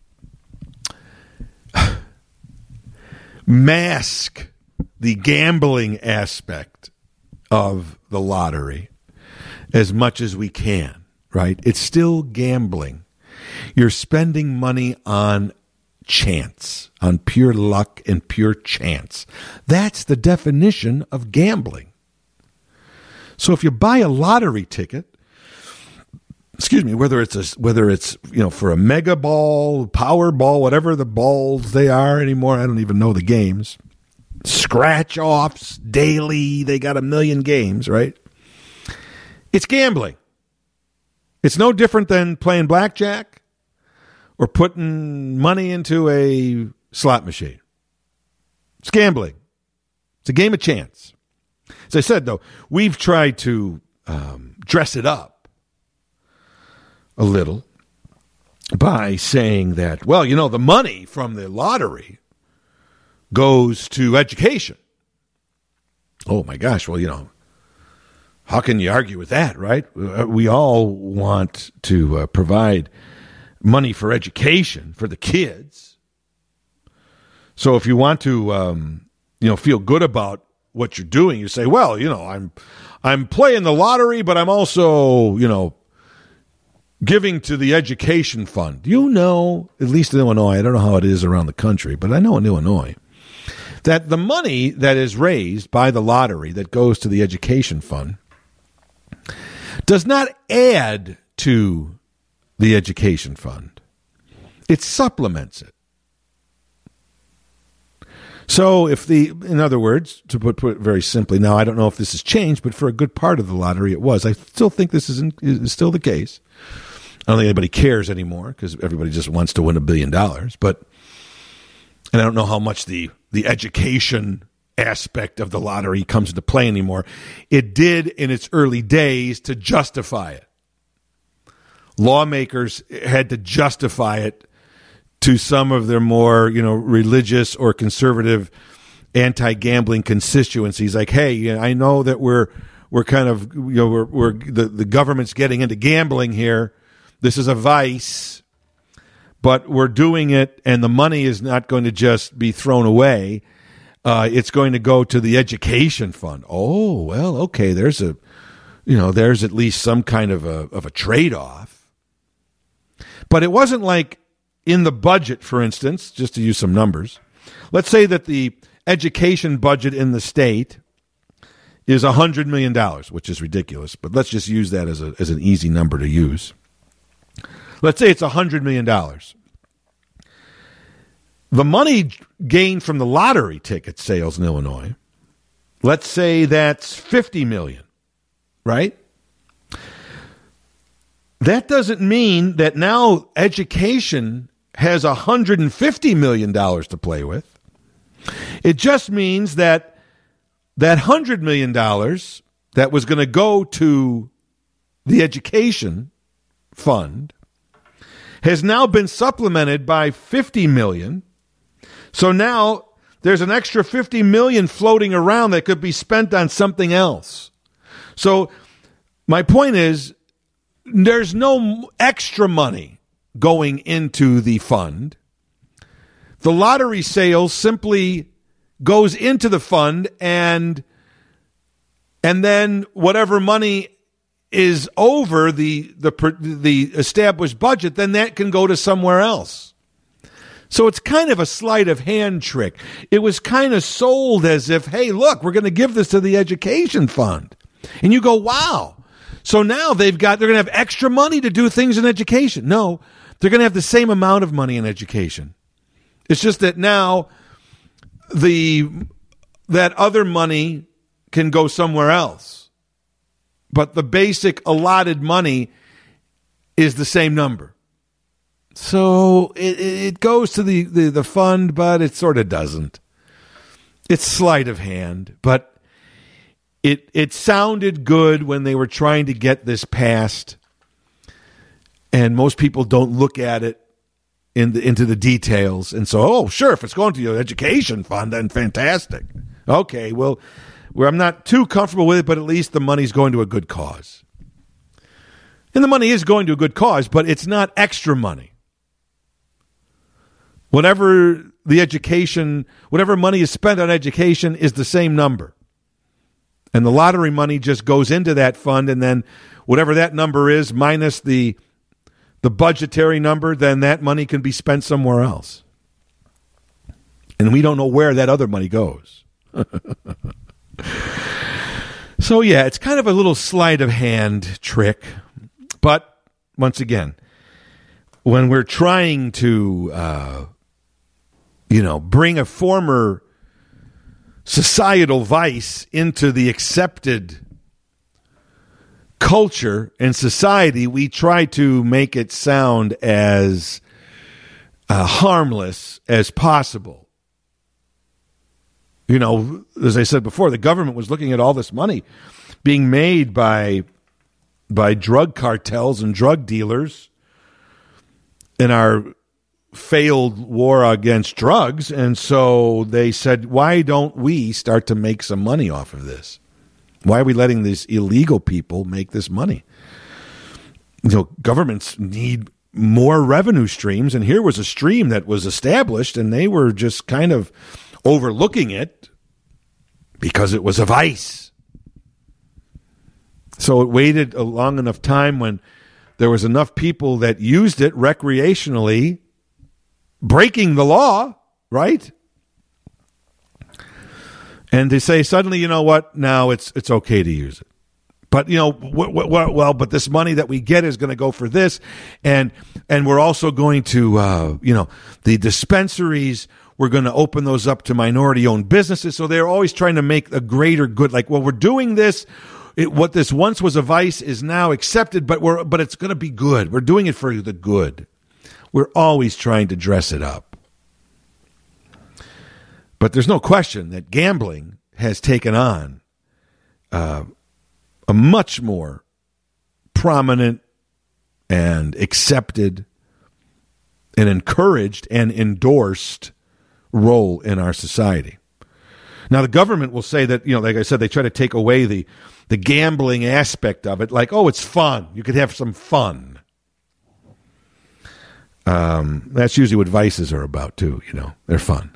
mask the gambling aspect of the lottery as much as we can, right? It's still gambling. You're spending money on chance, on pure luck and pure chance. That's the definition of gambling. So if you buy a lottery ticket, excuse me, whether it's a, whether it's, you know, for a mega ball, power ball, whatever the balls they are anymore, I don't even know the games. Scratch offs daily, they got a million games, right? It's gambling. It's no different than playing blackjack or putting money into a slot machine. It's gambling. It's a game of chance. As I said, though, we've tried to um, dress it up a little by saying that, well, you know, the money from the lottery goes to education. Oh, my gosh. Well, you know, how can you argue with that, right? We all want to uh, provide money for education for the kids. So if you want to, um, you know, feel good about what you're doing, you say, well, you know, I'm I'm playing the lottery, but I'm also, you know, giving to the education fund. You know, at least in Illinois, I don't know how it is around the country, but I know in Illinois that the money that is raised by the lottery that goes to the education fund does not add to the education fund. It supplements it. So if the, in other words, to put, put it very simply, now I don't know if this has changed, but for a good part of the lottery it was. I still think this is, in, is still the case. I don't think anybody cares anymore because everybody just wants to win a billion dollars. But, and I don't know how much the, the education aspect of the lottery comes into play anymore. It did in its early days to justify it. Lawmakers had to justify it to some of their more, you know, religious or conservative anti-gambling constituencies. Like, hey, you know, I know that we're we're kind of, you know, we're we're the, the government's getting into gambling here. This is a vice, but we're doing it, and the money is not going to just be thrown away. Uh, it's going to go to the education fund. Oh, well, okay. There's a, you know, there's at least some kind of a of a trade-off. But it wasn't like in the budget, for instance, just to use some numbers. Let's say that the education budget in the state is one hundred million dollars, which is ridiculous, but let's just use that as a as an easy number to use. Let's say it's one hundred million dollars. The money gained from the lottery ticket sales in Illinois, let's say that's fifty million dollars, right? That doesn't mean that now education has one hundred fifty million dollars to play with. It just means that that one hundred million dollars that was going to go to the education fund has now been supplemented by fifty million dollars. So now there's an extra fifty million dollars floating around that could be spent on something else. So my point is, there's no extra money going into the fund. The lottery sales simply goes into the fund, and and then whatever money is over the the the established budget, then that can go to somewhere else. So it's kind of a sleight of hand trick. It was kind of sold as if, hey, look, we're going to give this to the education fund. And you go, wow. So now they've got, they're going to have extra money to do things in education. No, they're going to have the same amount of money in education. It's just that now the that other money can go somewhere else. But the basic allotted money is the same number. So it, it goes to the, the, the fund, but it sort of doesn't. It's sleight of hand, but it it sounded good when they were trying to get this passed, and most people don't look at it in the, into the details. And so, oh, sure, if it's going to your education fund, then fantastic. Okay, well, where I'm not too comfortable with it, but at least the money's going to a good cause. And the money is going to a good cause, but it's not extra money. Whatever the education, whatever money is spent on education is the same number. And the lottery money just goes into that fund, and then whatever that number is minus the the budgetary number, then that money can be spent somewhere else. And we don't know where that other money goes. So, yeah, it's kind of a little sleight of hand trick. But, once again, when we're trying to, uh, you know, bring a former societal vice into the accepted culture and society, we try to make it sound as uh, harmless as possible. You know, as I said before, the government was looking at all this money being made by by drug cartels and drug dealers in our failed war against drugs, and so they said, why don't we start to make some money off of this? Why are we letting these illegal people make this money? You know, governments need more revenue streams, and here was a stream that was established, and they were just kind of overlooking it because it was a vice. So it waited a long enough time when there was enough people that used it recreationally, breaking the law, right? And they say suddenly, you know what? Now it's it's okay to use it. But, you know, w- w- well, but this money that we get is going to go for this. And and we're also going to, uh, you know, the dispensaries, we're going to open those up to minority-owned businesses. So they're always trying to make a greater good. Like, well, we're doing this. It, what this once was a vice is now accepted, but we're but it's going to be good. We're doing it for the good. We're always trying to dress it up. But there's no question that gambling has taken on uh, a much more prominent and accepted and encouraged and endorsed role in our society. Now, the government will say that, you know, like I said, they try to take away the, the gambling aspect of it. Like, oh, it's fun. You could have some fun. Um, that's usually what vices are about, too. You know, they're fun.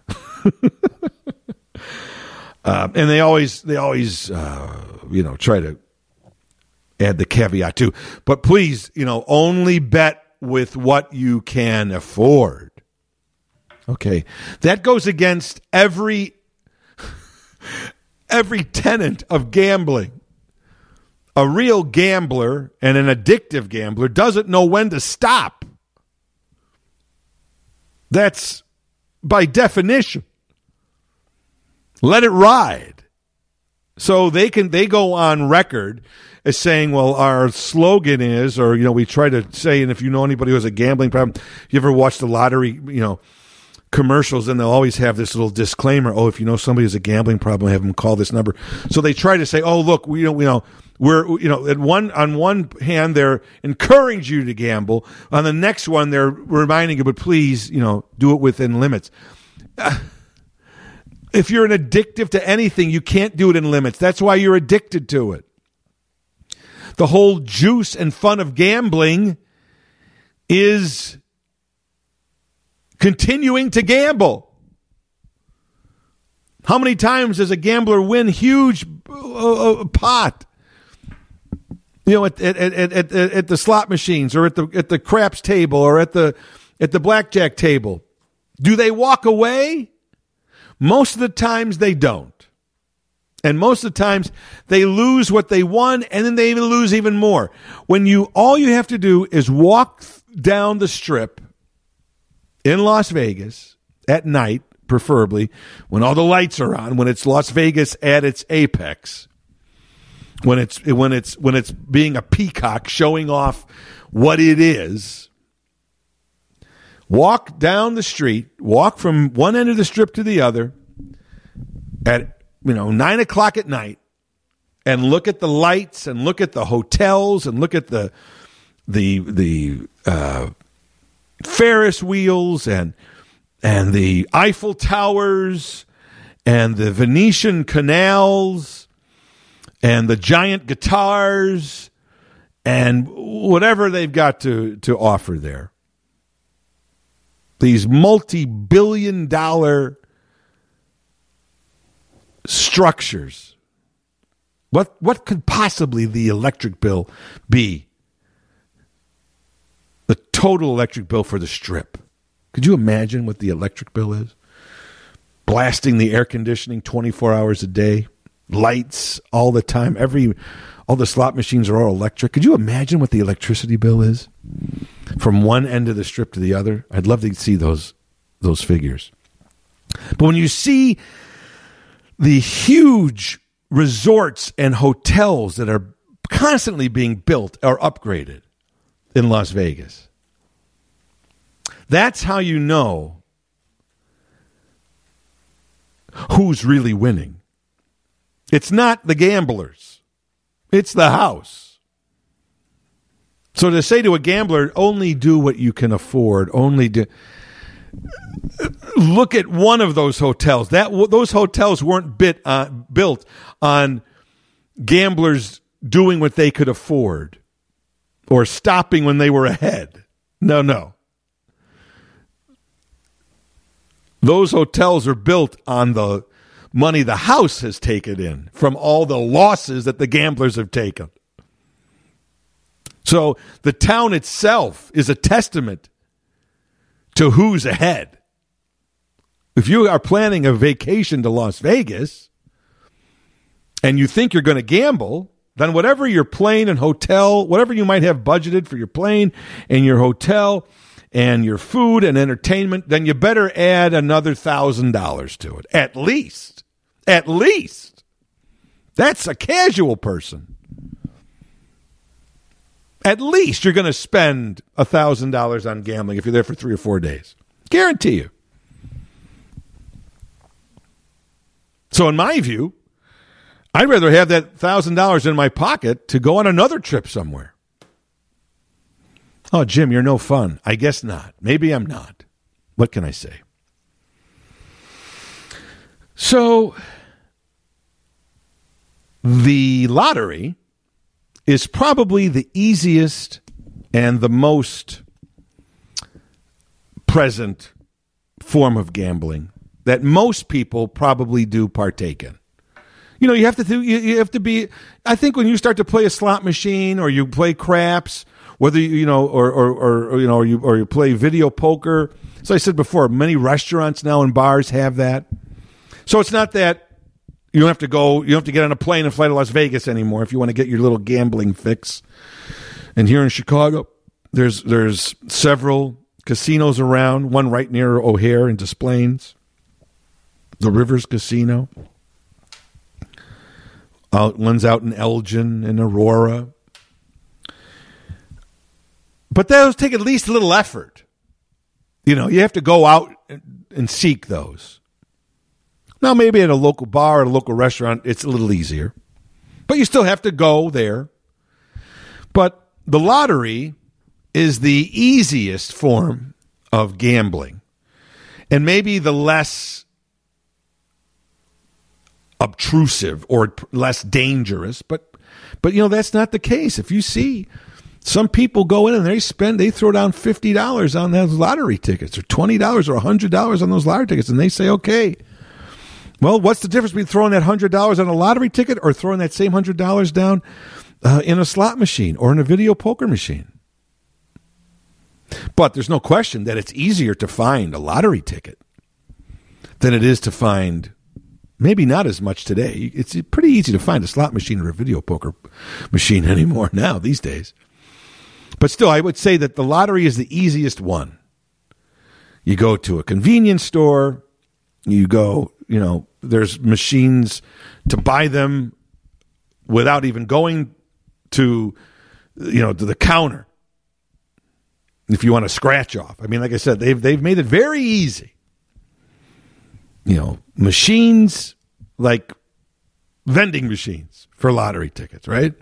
uh, and they always, they always, uh, you know, try to add the caveat, too. But please, you know, only bet with what you can afford. Okay. That goes against every, every tenet of gambling. A real gambler and an addictive gambler doesn't know when to stop. That's by definition. Let it ride. So they can they go on record as saying, well, our slogan is, or, you know, we try to say, and if you know anybody who has a gambling problem, you ever watch the lottery, you know, commercials, and they'll always have this little disclaimer, oh, if you know somebody has a gambling problem, have them call this number. So they try to say, oh, look, we don't, you know, we're, you know, at one, on one hand, they're encouraging you to gamble. On the next one, they're reminding you, but please, you know, do it within limits. Uh, if you're an addictive to anything, you can't do it in limits. That's why you're addicted to it. The whole juice and fun of gambling is continuing to gamble. How many times does a gambler win huge uh, pot? You know, at at, at, at, at the slot machines or at the at the craps table or at the at the blackjack table. Do they walk away? Most of the times they don't. And most of the times they lose what they won, and then they even lose even more. When you all you have to do is walk down the strip in Las Vegas at night, preferably when all the lights are on, when it's Las Vegas at its apex. When it's when it's when it's being a peacock showing off what it is. Walk down the street, walk from one end of the strip to the other at you know nine o'clock at night, and look at the lights and look at the hotels and look at the the the uh, Ferris wheels and and the Eiffel Towers and the Venetian canals. And the giant guitars and whatever they've got to, to offer there. These multi-billion dollar structures. What what could possibly the electric bill be? The total electric bill for the Strip. Could you imagine what the electric bill is? Blasting the air conditioning twenty-four hours a day. Lights all the time. Every, all the slot machines are all electric. Could you imagine what the electricity bill is from one end of the Strip to the other? I'd love to see those those figures. But when you see the huge resorts and hotels that are constantly being built or upgraded in Las Vegas, that's how you know who's really winning. It's not the gamblers. It's the house. So to say to a gambler, only do what you can afford, only do... Look at one of those hotels. That Those hotels weren't bit, uh, built on gamblers doing what they could afford or stopping when they were ahead. No, no. Those hotels are built on the money the house has taken in from all the losses that the gamblers have taken. So the town itself is a testament to who's ahead. If you are planning a vacation to Las Vegas and you think you're going to gamble, then whatever your plane and hotel, whatever you might have budgeted for your plane and your hotel and your food and entertainment, then you better add another one thousand dollars to it, at least. At least. That's a casual person. At least you're going to spend one thousand dollars on gambling if you're there for three or four days. Guarantee you. So in my view, I'd rather have that one thousand dollars in my pocket to go on another trip somewhere. Oh, Jim, you're no fun. I guess not. Maybe I'm not. What can I say? So, the lottery is probably the easiest and the most present form of gambling that most people probably do partake in. You know, you have to th- you have to be. I think when you start to play a slot machine or you play craps, whether you, you know, or or, or, or you know, or you or you play video poker. As I said before, many restaurants now and bars have that. So it's not that you don't have to go, you don't have to get on a plane and fly to Las Vegas anymore if you want to get your little gambling fix. And here in Chicago, there's there's several casinos around, one right near O'Hare in Des Plaines, the Rivers Casino. Out, one's out in Elgin and Aurora. But those take at least a little effort. You know, you have to go out and, and seek those. Now, maybe at a local bar or a local restaurant, it's a little easier. But you still have to go there. But the lottery is the easiest form of gambling. And maybe the less obtrusive or less dangerous. But, but you know, that's not the case. If you see some people go in and they spend, they throw down fifty dollars on those lottery tickets or twenty dollars or one hundred dollars on those lottery tickets. And they say, okay, well, what's the difference between throwing that one hundred dollars on a lottery ticket or throwing that same one hundred dollars down uh, in a slot machine or in a video poker machine. But there's no question that it's easier to find a lottery ticket than it is to find, maybe not as much today. It's pretty easy to find a slot machine or a video poker machine anymore now these days. But still, I would say that the lottery is the easiest one. You go to a convenience store, you go, you know, there's machines to buy them without even going to, you know, to the counter. If you want to scratch off. I mean, like I said, they've they've made it very easy. You know, machines like vending machines for lottery tickets, right?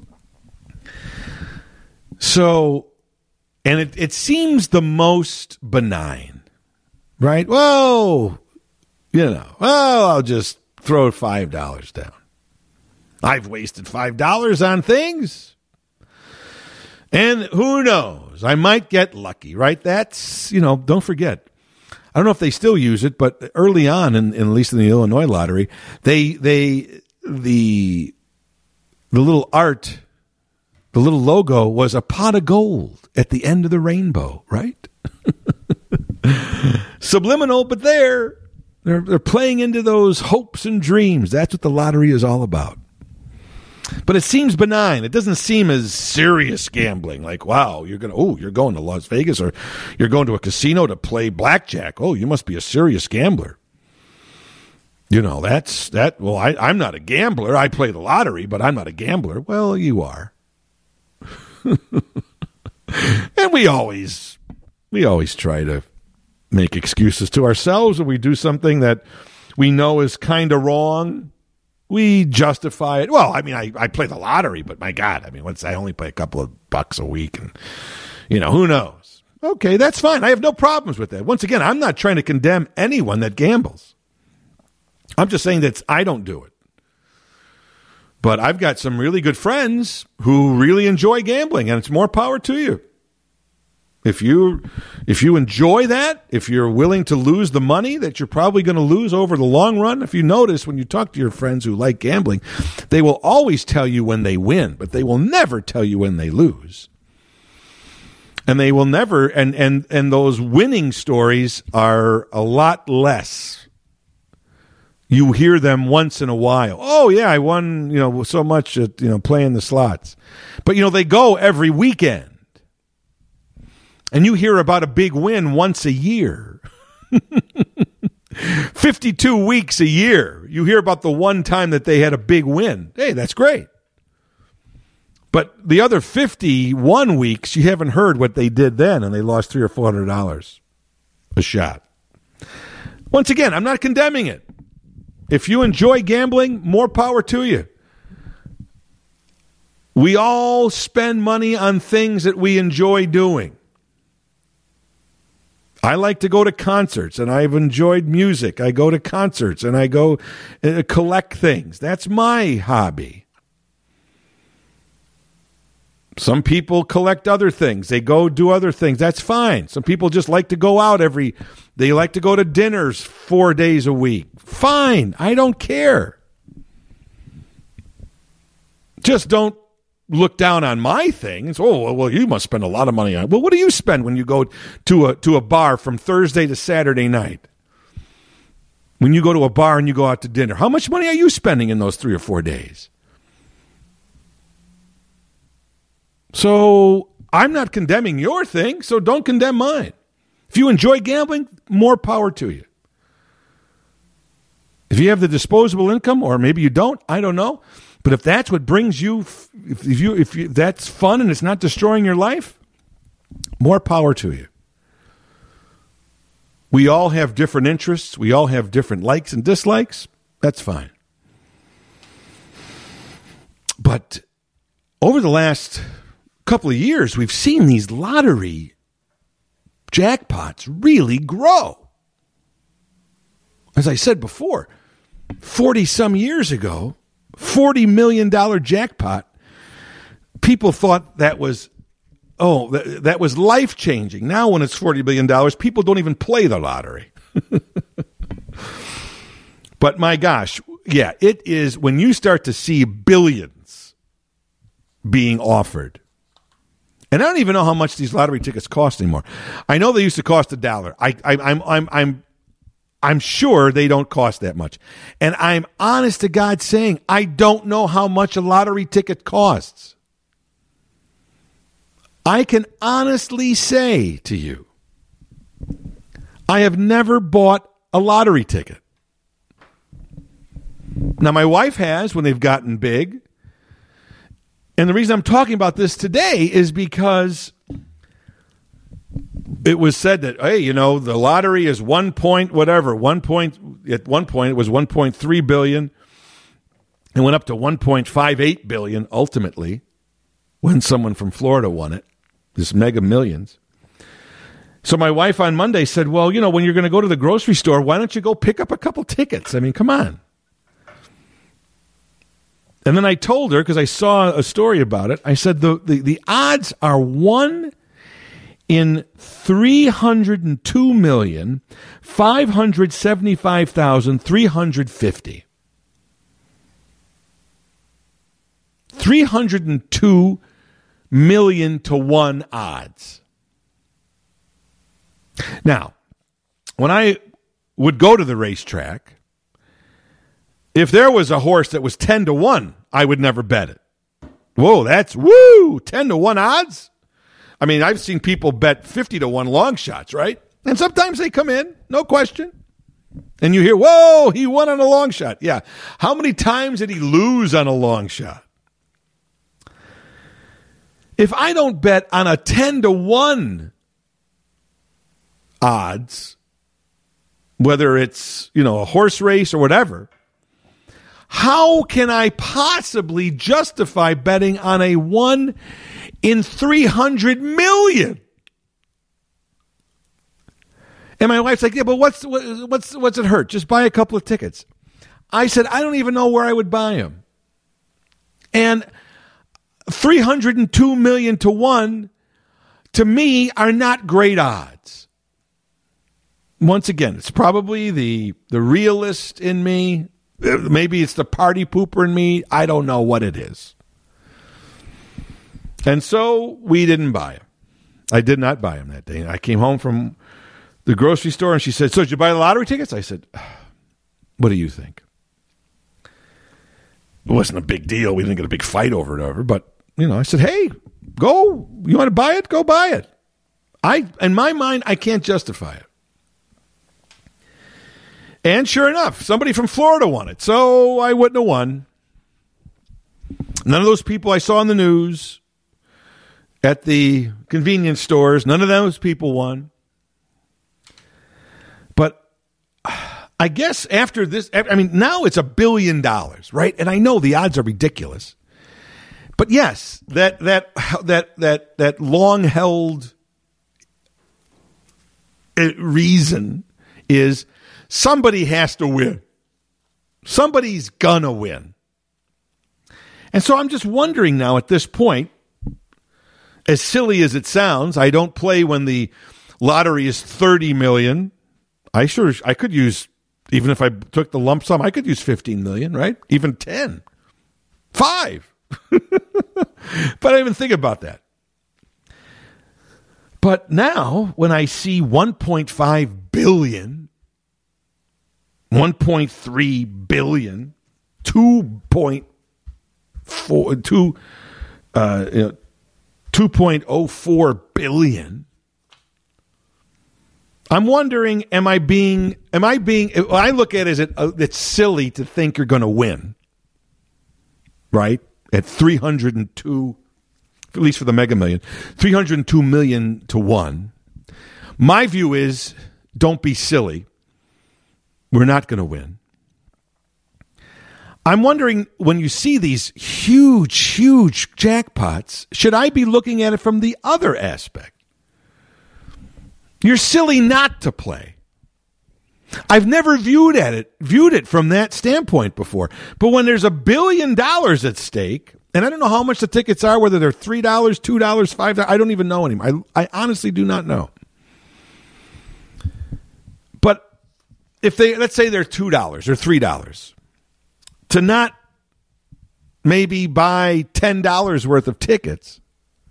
So, and it, it seems the most benign, right? Well, you know, well, I'll just throw five dollars down. I've wasted five dollars on things. And who knows? I might get lucky, right? That's, you know, don't forget. I don't know if they still use it, but early on, in, in at least in the Illinois lottery, they, they, the, the little art, the little logo was a pot of gold at the end of the rainbow, right? Subliminal, but there, they're, they're playing into those hopes and dreams. That's what the lottery is all about. But it seems benign. It doesn't seem as serious gambling. Like, wow, you're going to, oh, you're going to Las Vegas or you're going to a casino to play blackjack. Oh, you must be a serious gambler. You know, that's that. Well, I, I'm not a gambler. I play the lottery, but I'm not a gambler. Well, you are. And we always, we always try to make excuses to ourselves when we do something that we know is kind of wrong. We justify it. Well, I mean, I, I play the lottery, but my God, I mean, once I only play a couple of bucks a week and, you know, who knows? Okay, that's fine. I have no problems with that. Once again, I'm not trying to condemn anyone that gambles. I'm just saying that I don't do it. But I've got some really good friends who really enjoy gambling, and it's more power to you. If you if you enjoy that, if you're willing to lose the money that you're probably going to lose over the long run, if you notice when you talk to your friends who like gambling, they will always tell you when they win, but they will never tell you when they lose. And they will never, and and and those winning stories are a lot less. You hear them once in a while. Oh yeah, I won, you know, so much at, you know, playing the slots. But you know, they go every weekend. And you hear about a big win once a year. fifty-two weeks a year. You hear about the one time that they had a big win. Hey, that's great. But the other fifty-one weeks, you haven't heard what they did then, and they lost three or four hundred dollars a shot. Once again, I'm not condemning it. If you enjoy gambling, more power to you. We all spend money on things that we enjoy doing. I like to go to concerts, and I've enjoyed music. I go to concerts, and I go uh, collect things. That's my hobby. Some people collect other things. They go do other things. That's fine. Some people just like to go out every, they like to go to dinners four days a week. Fine. I don't care. Just don't look down on my things. Oh, well, you must spend a lot of money on it. Well, what do you spend when you go to a to a bar from Thursday to Saturday night? When you go to a bar and you go out to dinner, how much money are you spending in those three or four days? So I'm not condemning your thing, so don't condemn mine. If you enjoy gambling, more power to you. If you have the disposable income, or maybe you don't, I don't know. But if that's what brings you, if you, if you, that's fun and it's not destroying your life, more power to you. We all have different interests. We all have different likes and dislikes. That's fine. But over the last couple of years, we've seen these lottery jackpots really grow. As I said before, forty some years ago, forty million dollars jackpot, people thought that was, oh, that, that was life-changing. Now when it's forty million dollars, people don't even play the lottery. But my gosh, yeah, it is, when you start to see billions being offered. And I don't even know how much these lottery tickets cost anymore. I know they used to cost a dollar. I, I, I'm, I'm, I'm, I'm sure they don't cost that much. And I'm honest to God saying I don't know how much a lottery ticket costs. I can honestly say to you, I have never bought a lottery ticket. Now, my wife has when they've gotten big. And the reason I'm talking about this today is because it was said that, hey, you know, the lottery is one point whatever, one point, at one point it was one point three billion. It went up to one point five eight billion ultimately when someone from Florida won it, this Mega Millions. So my wife on Monday said, well, you know, when you're going to go to the grocery store, why don't you go pick up a couple tickets? I mean, come on. And then I told her, because I saw a story about it, I said the, the, the odds are one in three hundred two million, five hundred seventy-five thousand, three hundred fifty. three hundred two million to one odds. Now, when I would go to the racetrack, if there was a horse that was ten to one, I would never bet it. Whoa, that's woo, ten to one odds? I mean, I've seen people bet fifty to one long shots, right? And sometimes they come in, no question. And you hear, whoa, he won on a long shot. Yeah. How many times did he lose on a long shot? If I don't bet on a ten to one odds, whether it's, you know, a horse race or whatever, how can I possibly justify betting on a one in three hundred million? And my wife's like, yeah, but what's what's what's it hurt? Just buy a couple of tickets. I said, I don't even know where I would buy them. And three hundred two million to one, to me, are not great odds. Once again, it's probably the the realist in me. Maybe it's the party pooper in me. I don't know what it is. And so we didn't buy him. I did not buy him that day. I came home from the grocery store and she said, so did you buy the lottery tickets? I said, what do you think? It wasn't a big deal. We didn't get a big fight over it over. But, you know, I said, hey, go. You want to buy it? Go buy it. I, in my mind, I can't justify it. And sure enough, somebody from Florida won it. So I wouldn't have won. None of those people I saw in the news at the convenience stores, none of those people won. But I guess after this, I mean, now it's a billion dollars, right? And I know the odds are ridiculous. But yes, that that that that that long-held reason is somebody has to win. Somebody's gonna win. And so I'm just wondering now at this point, as silly as it sounds, I don't play when the lottery is thirty million. I sure I could use, even if I took the lump sum, I could use fifteen million, right? Even ten. Five. But I didn't even think about that. But now when I see one point five billion, one point three billion, two point four, two, uh, you know, two point oh four billion. I'm wondering, am I being, am I being, I look at it as it, uh, it's silly to think you're going to win, right? At three hundred two, at least for the Mega Million, three hundred two million to one. My view is, don't be silly. We're not going to win. I'm wondering, when you see these huge, huge jackpots, should I be looking at it from the other aspect? You're silly not to play. I've never viewed at it, viewed it from that standpoint before. But when there's a billion dollars at stake, and I don't know how much the tickets are, whether they're three dollars, two dollars, five dollars, I don't even know anymore. I, I honestly do not know. But if they, let's say they're two dollars or three dollars, to not maybe buy ten dollars worth of tickets,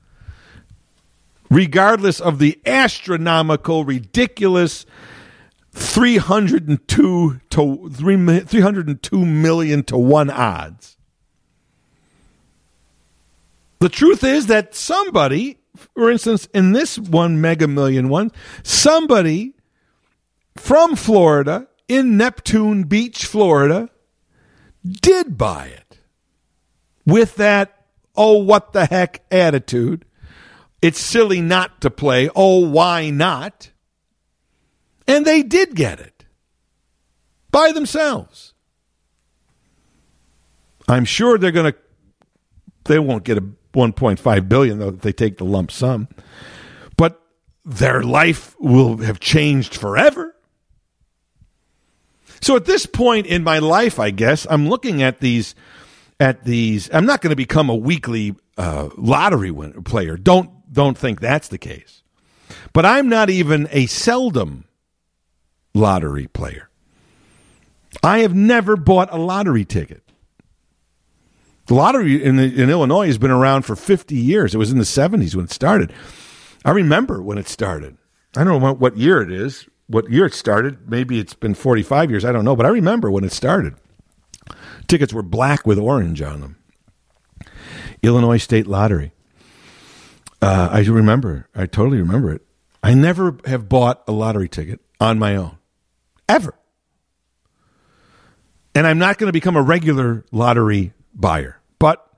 regardless of the astronomical, ridiculous three hundred two to three hundred two million to one odds. The truth is that somebody, for instance, in this one Mega Million one, somebody from Florida, in Neptune Beach, Florida, did buy it with that, oh, what the heck attitude. It's silly not to play. Oh, why not? And they did get it by themselves. I'm sure they're going to, they won't get a one point five billion dollars though if they take the lump sum. But their life will have changed forever. So at this point in my life, I guess, I'm looking at these, at these, I'm not going to become a weekly uh, lottery winner, player. Don't, don't think that's the case. But I'm not even a seldom lottery player. I have never bought a lottery ticket. The lottery in, the, in Illinois has been around for fifty years. It was in the seventies when it started. I remember when it started. I don't know what year it is, what year it started. Maybe it's been forty-five years. I don't know. But I remember when it started. Tickets were black with orange on them. Illinois State Lottery. Uh, I remember. I totally remember it. I never have bought a lottery ticket on my own. Ever. And I'm not going to become a regular lottery buyer. But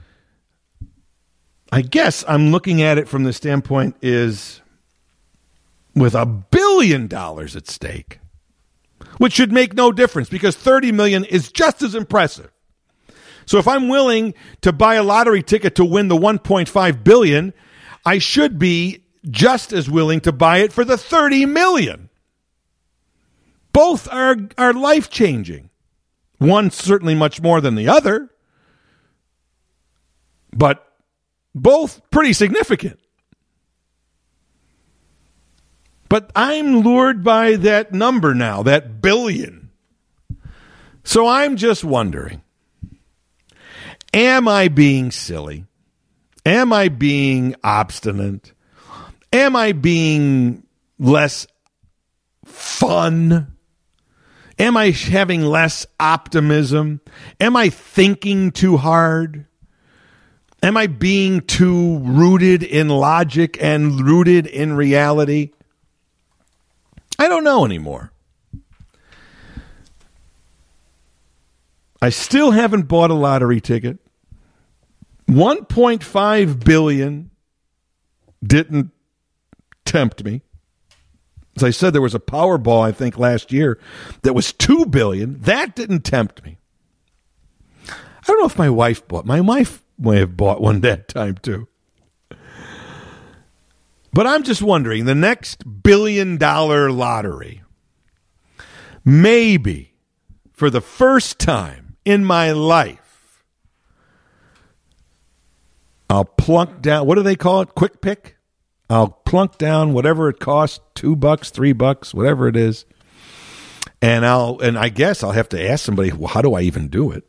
I guess I'm looking at it from the standpoint is with a billion dollars at stake, which should make no difference because thirty million is just as impressive. So if I'm willing to buy a lottery ticket to win the one point five billion, I should be just as willing to buy it for the thirty million. Both are, are life-changing. One certainly much more than the other, but both pretty significant. But I'm lured by that number now, that billion. So I'm just wondering, am I being silly? Am I being obstinate? Am I being less fun? Am I having less optimism? Am I thinking too hard? Am I being too rooted in logic and rooted in reality? I don't know anymore. I still haven't bought a lottery ticket. one point five billion dollars didn't tempt me. As I said, there was a Powerball, I think, last year that was two billion dollars. That didn't tempt me. I don't know if my wife bought. My wife may have bought one that time, too. But I'm just wondering, the next billion-dollar lottery, maybe for the first time in my life, I'll plunk down, what do they call it? Quick pick? I'll plunk down whatever it costs, two bucks, three bucks, whatever it is. And I'll, and I guess I'll have to ask somebody, well, how do I even do it?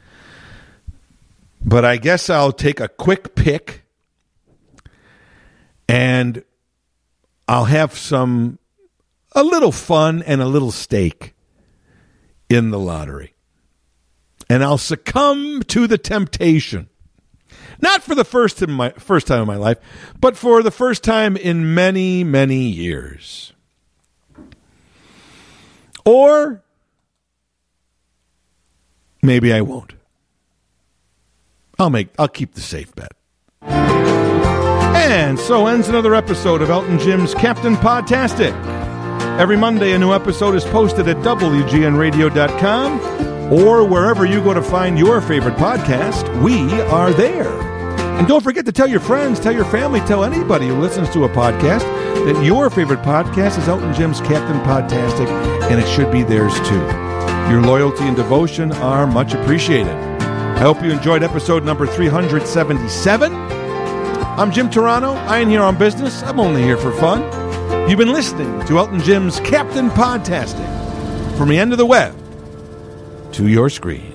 But I guess I'll take a quick pick and I'll have some, a little fun and a little stake in the lottery. And I'll succumb to the temptation. Not for the first in my first time in my life, but for the first time in many, many years. Or maybe I won't. I'll make I'll keep the safe bet. And so ends another episode of Elton Jim's Captain Podtastic. Every Monday a new episode is posted at W G N radio dot com or wherever you go to find your favorite podcast. We are there. And don't forget to tell your friends, tell your family, tell anybody who listens to a podcast that your favorite podcast is Elton Jim's Captain Podtastic, and it should be theirs too. Your loyalty and devotion are much appreciated. I hope you enjoyed episode number three hundred seventy-seven. I'm Jim Turano. I ain't here on business. I'm only here for fun. You've been listening to Elton Jim's Captain Podtastic. From the end of the web to your screen.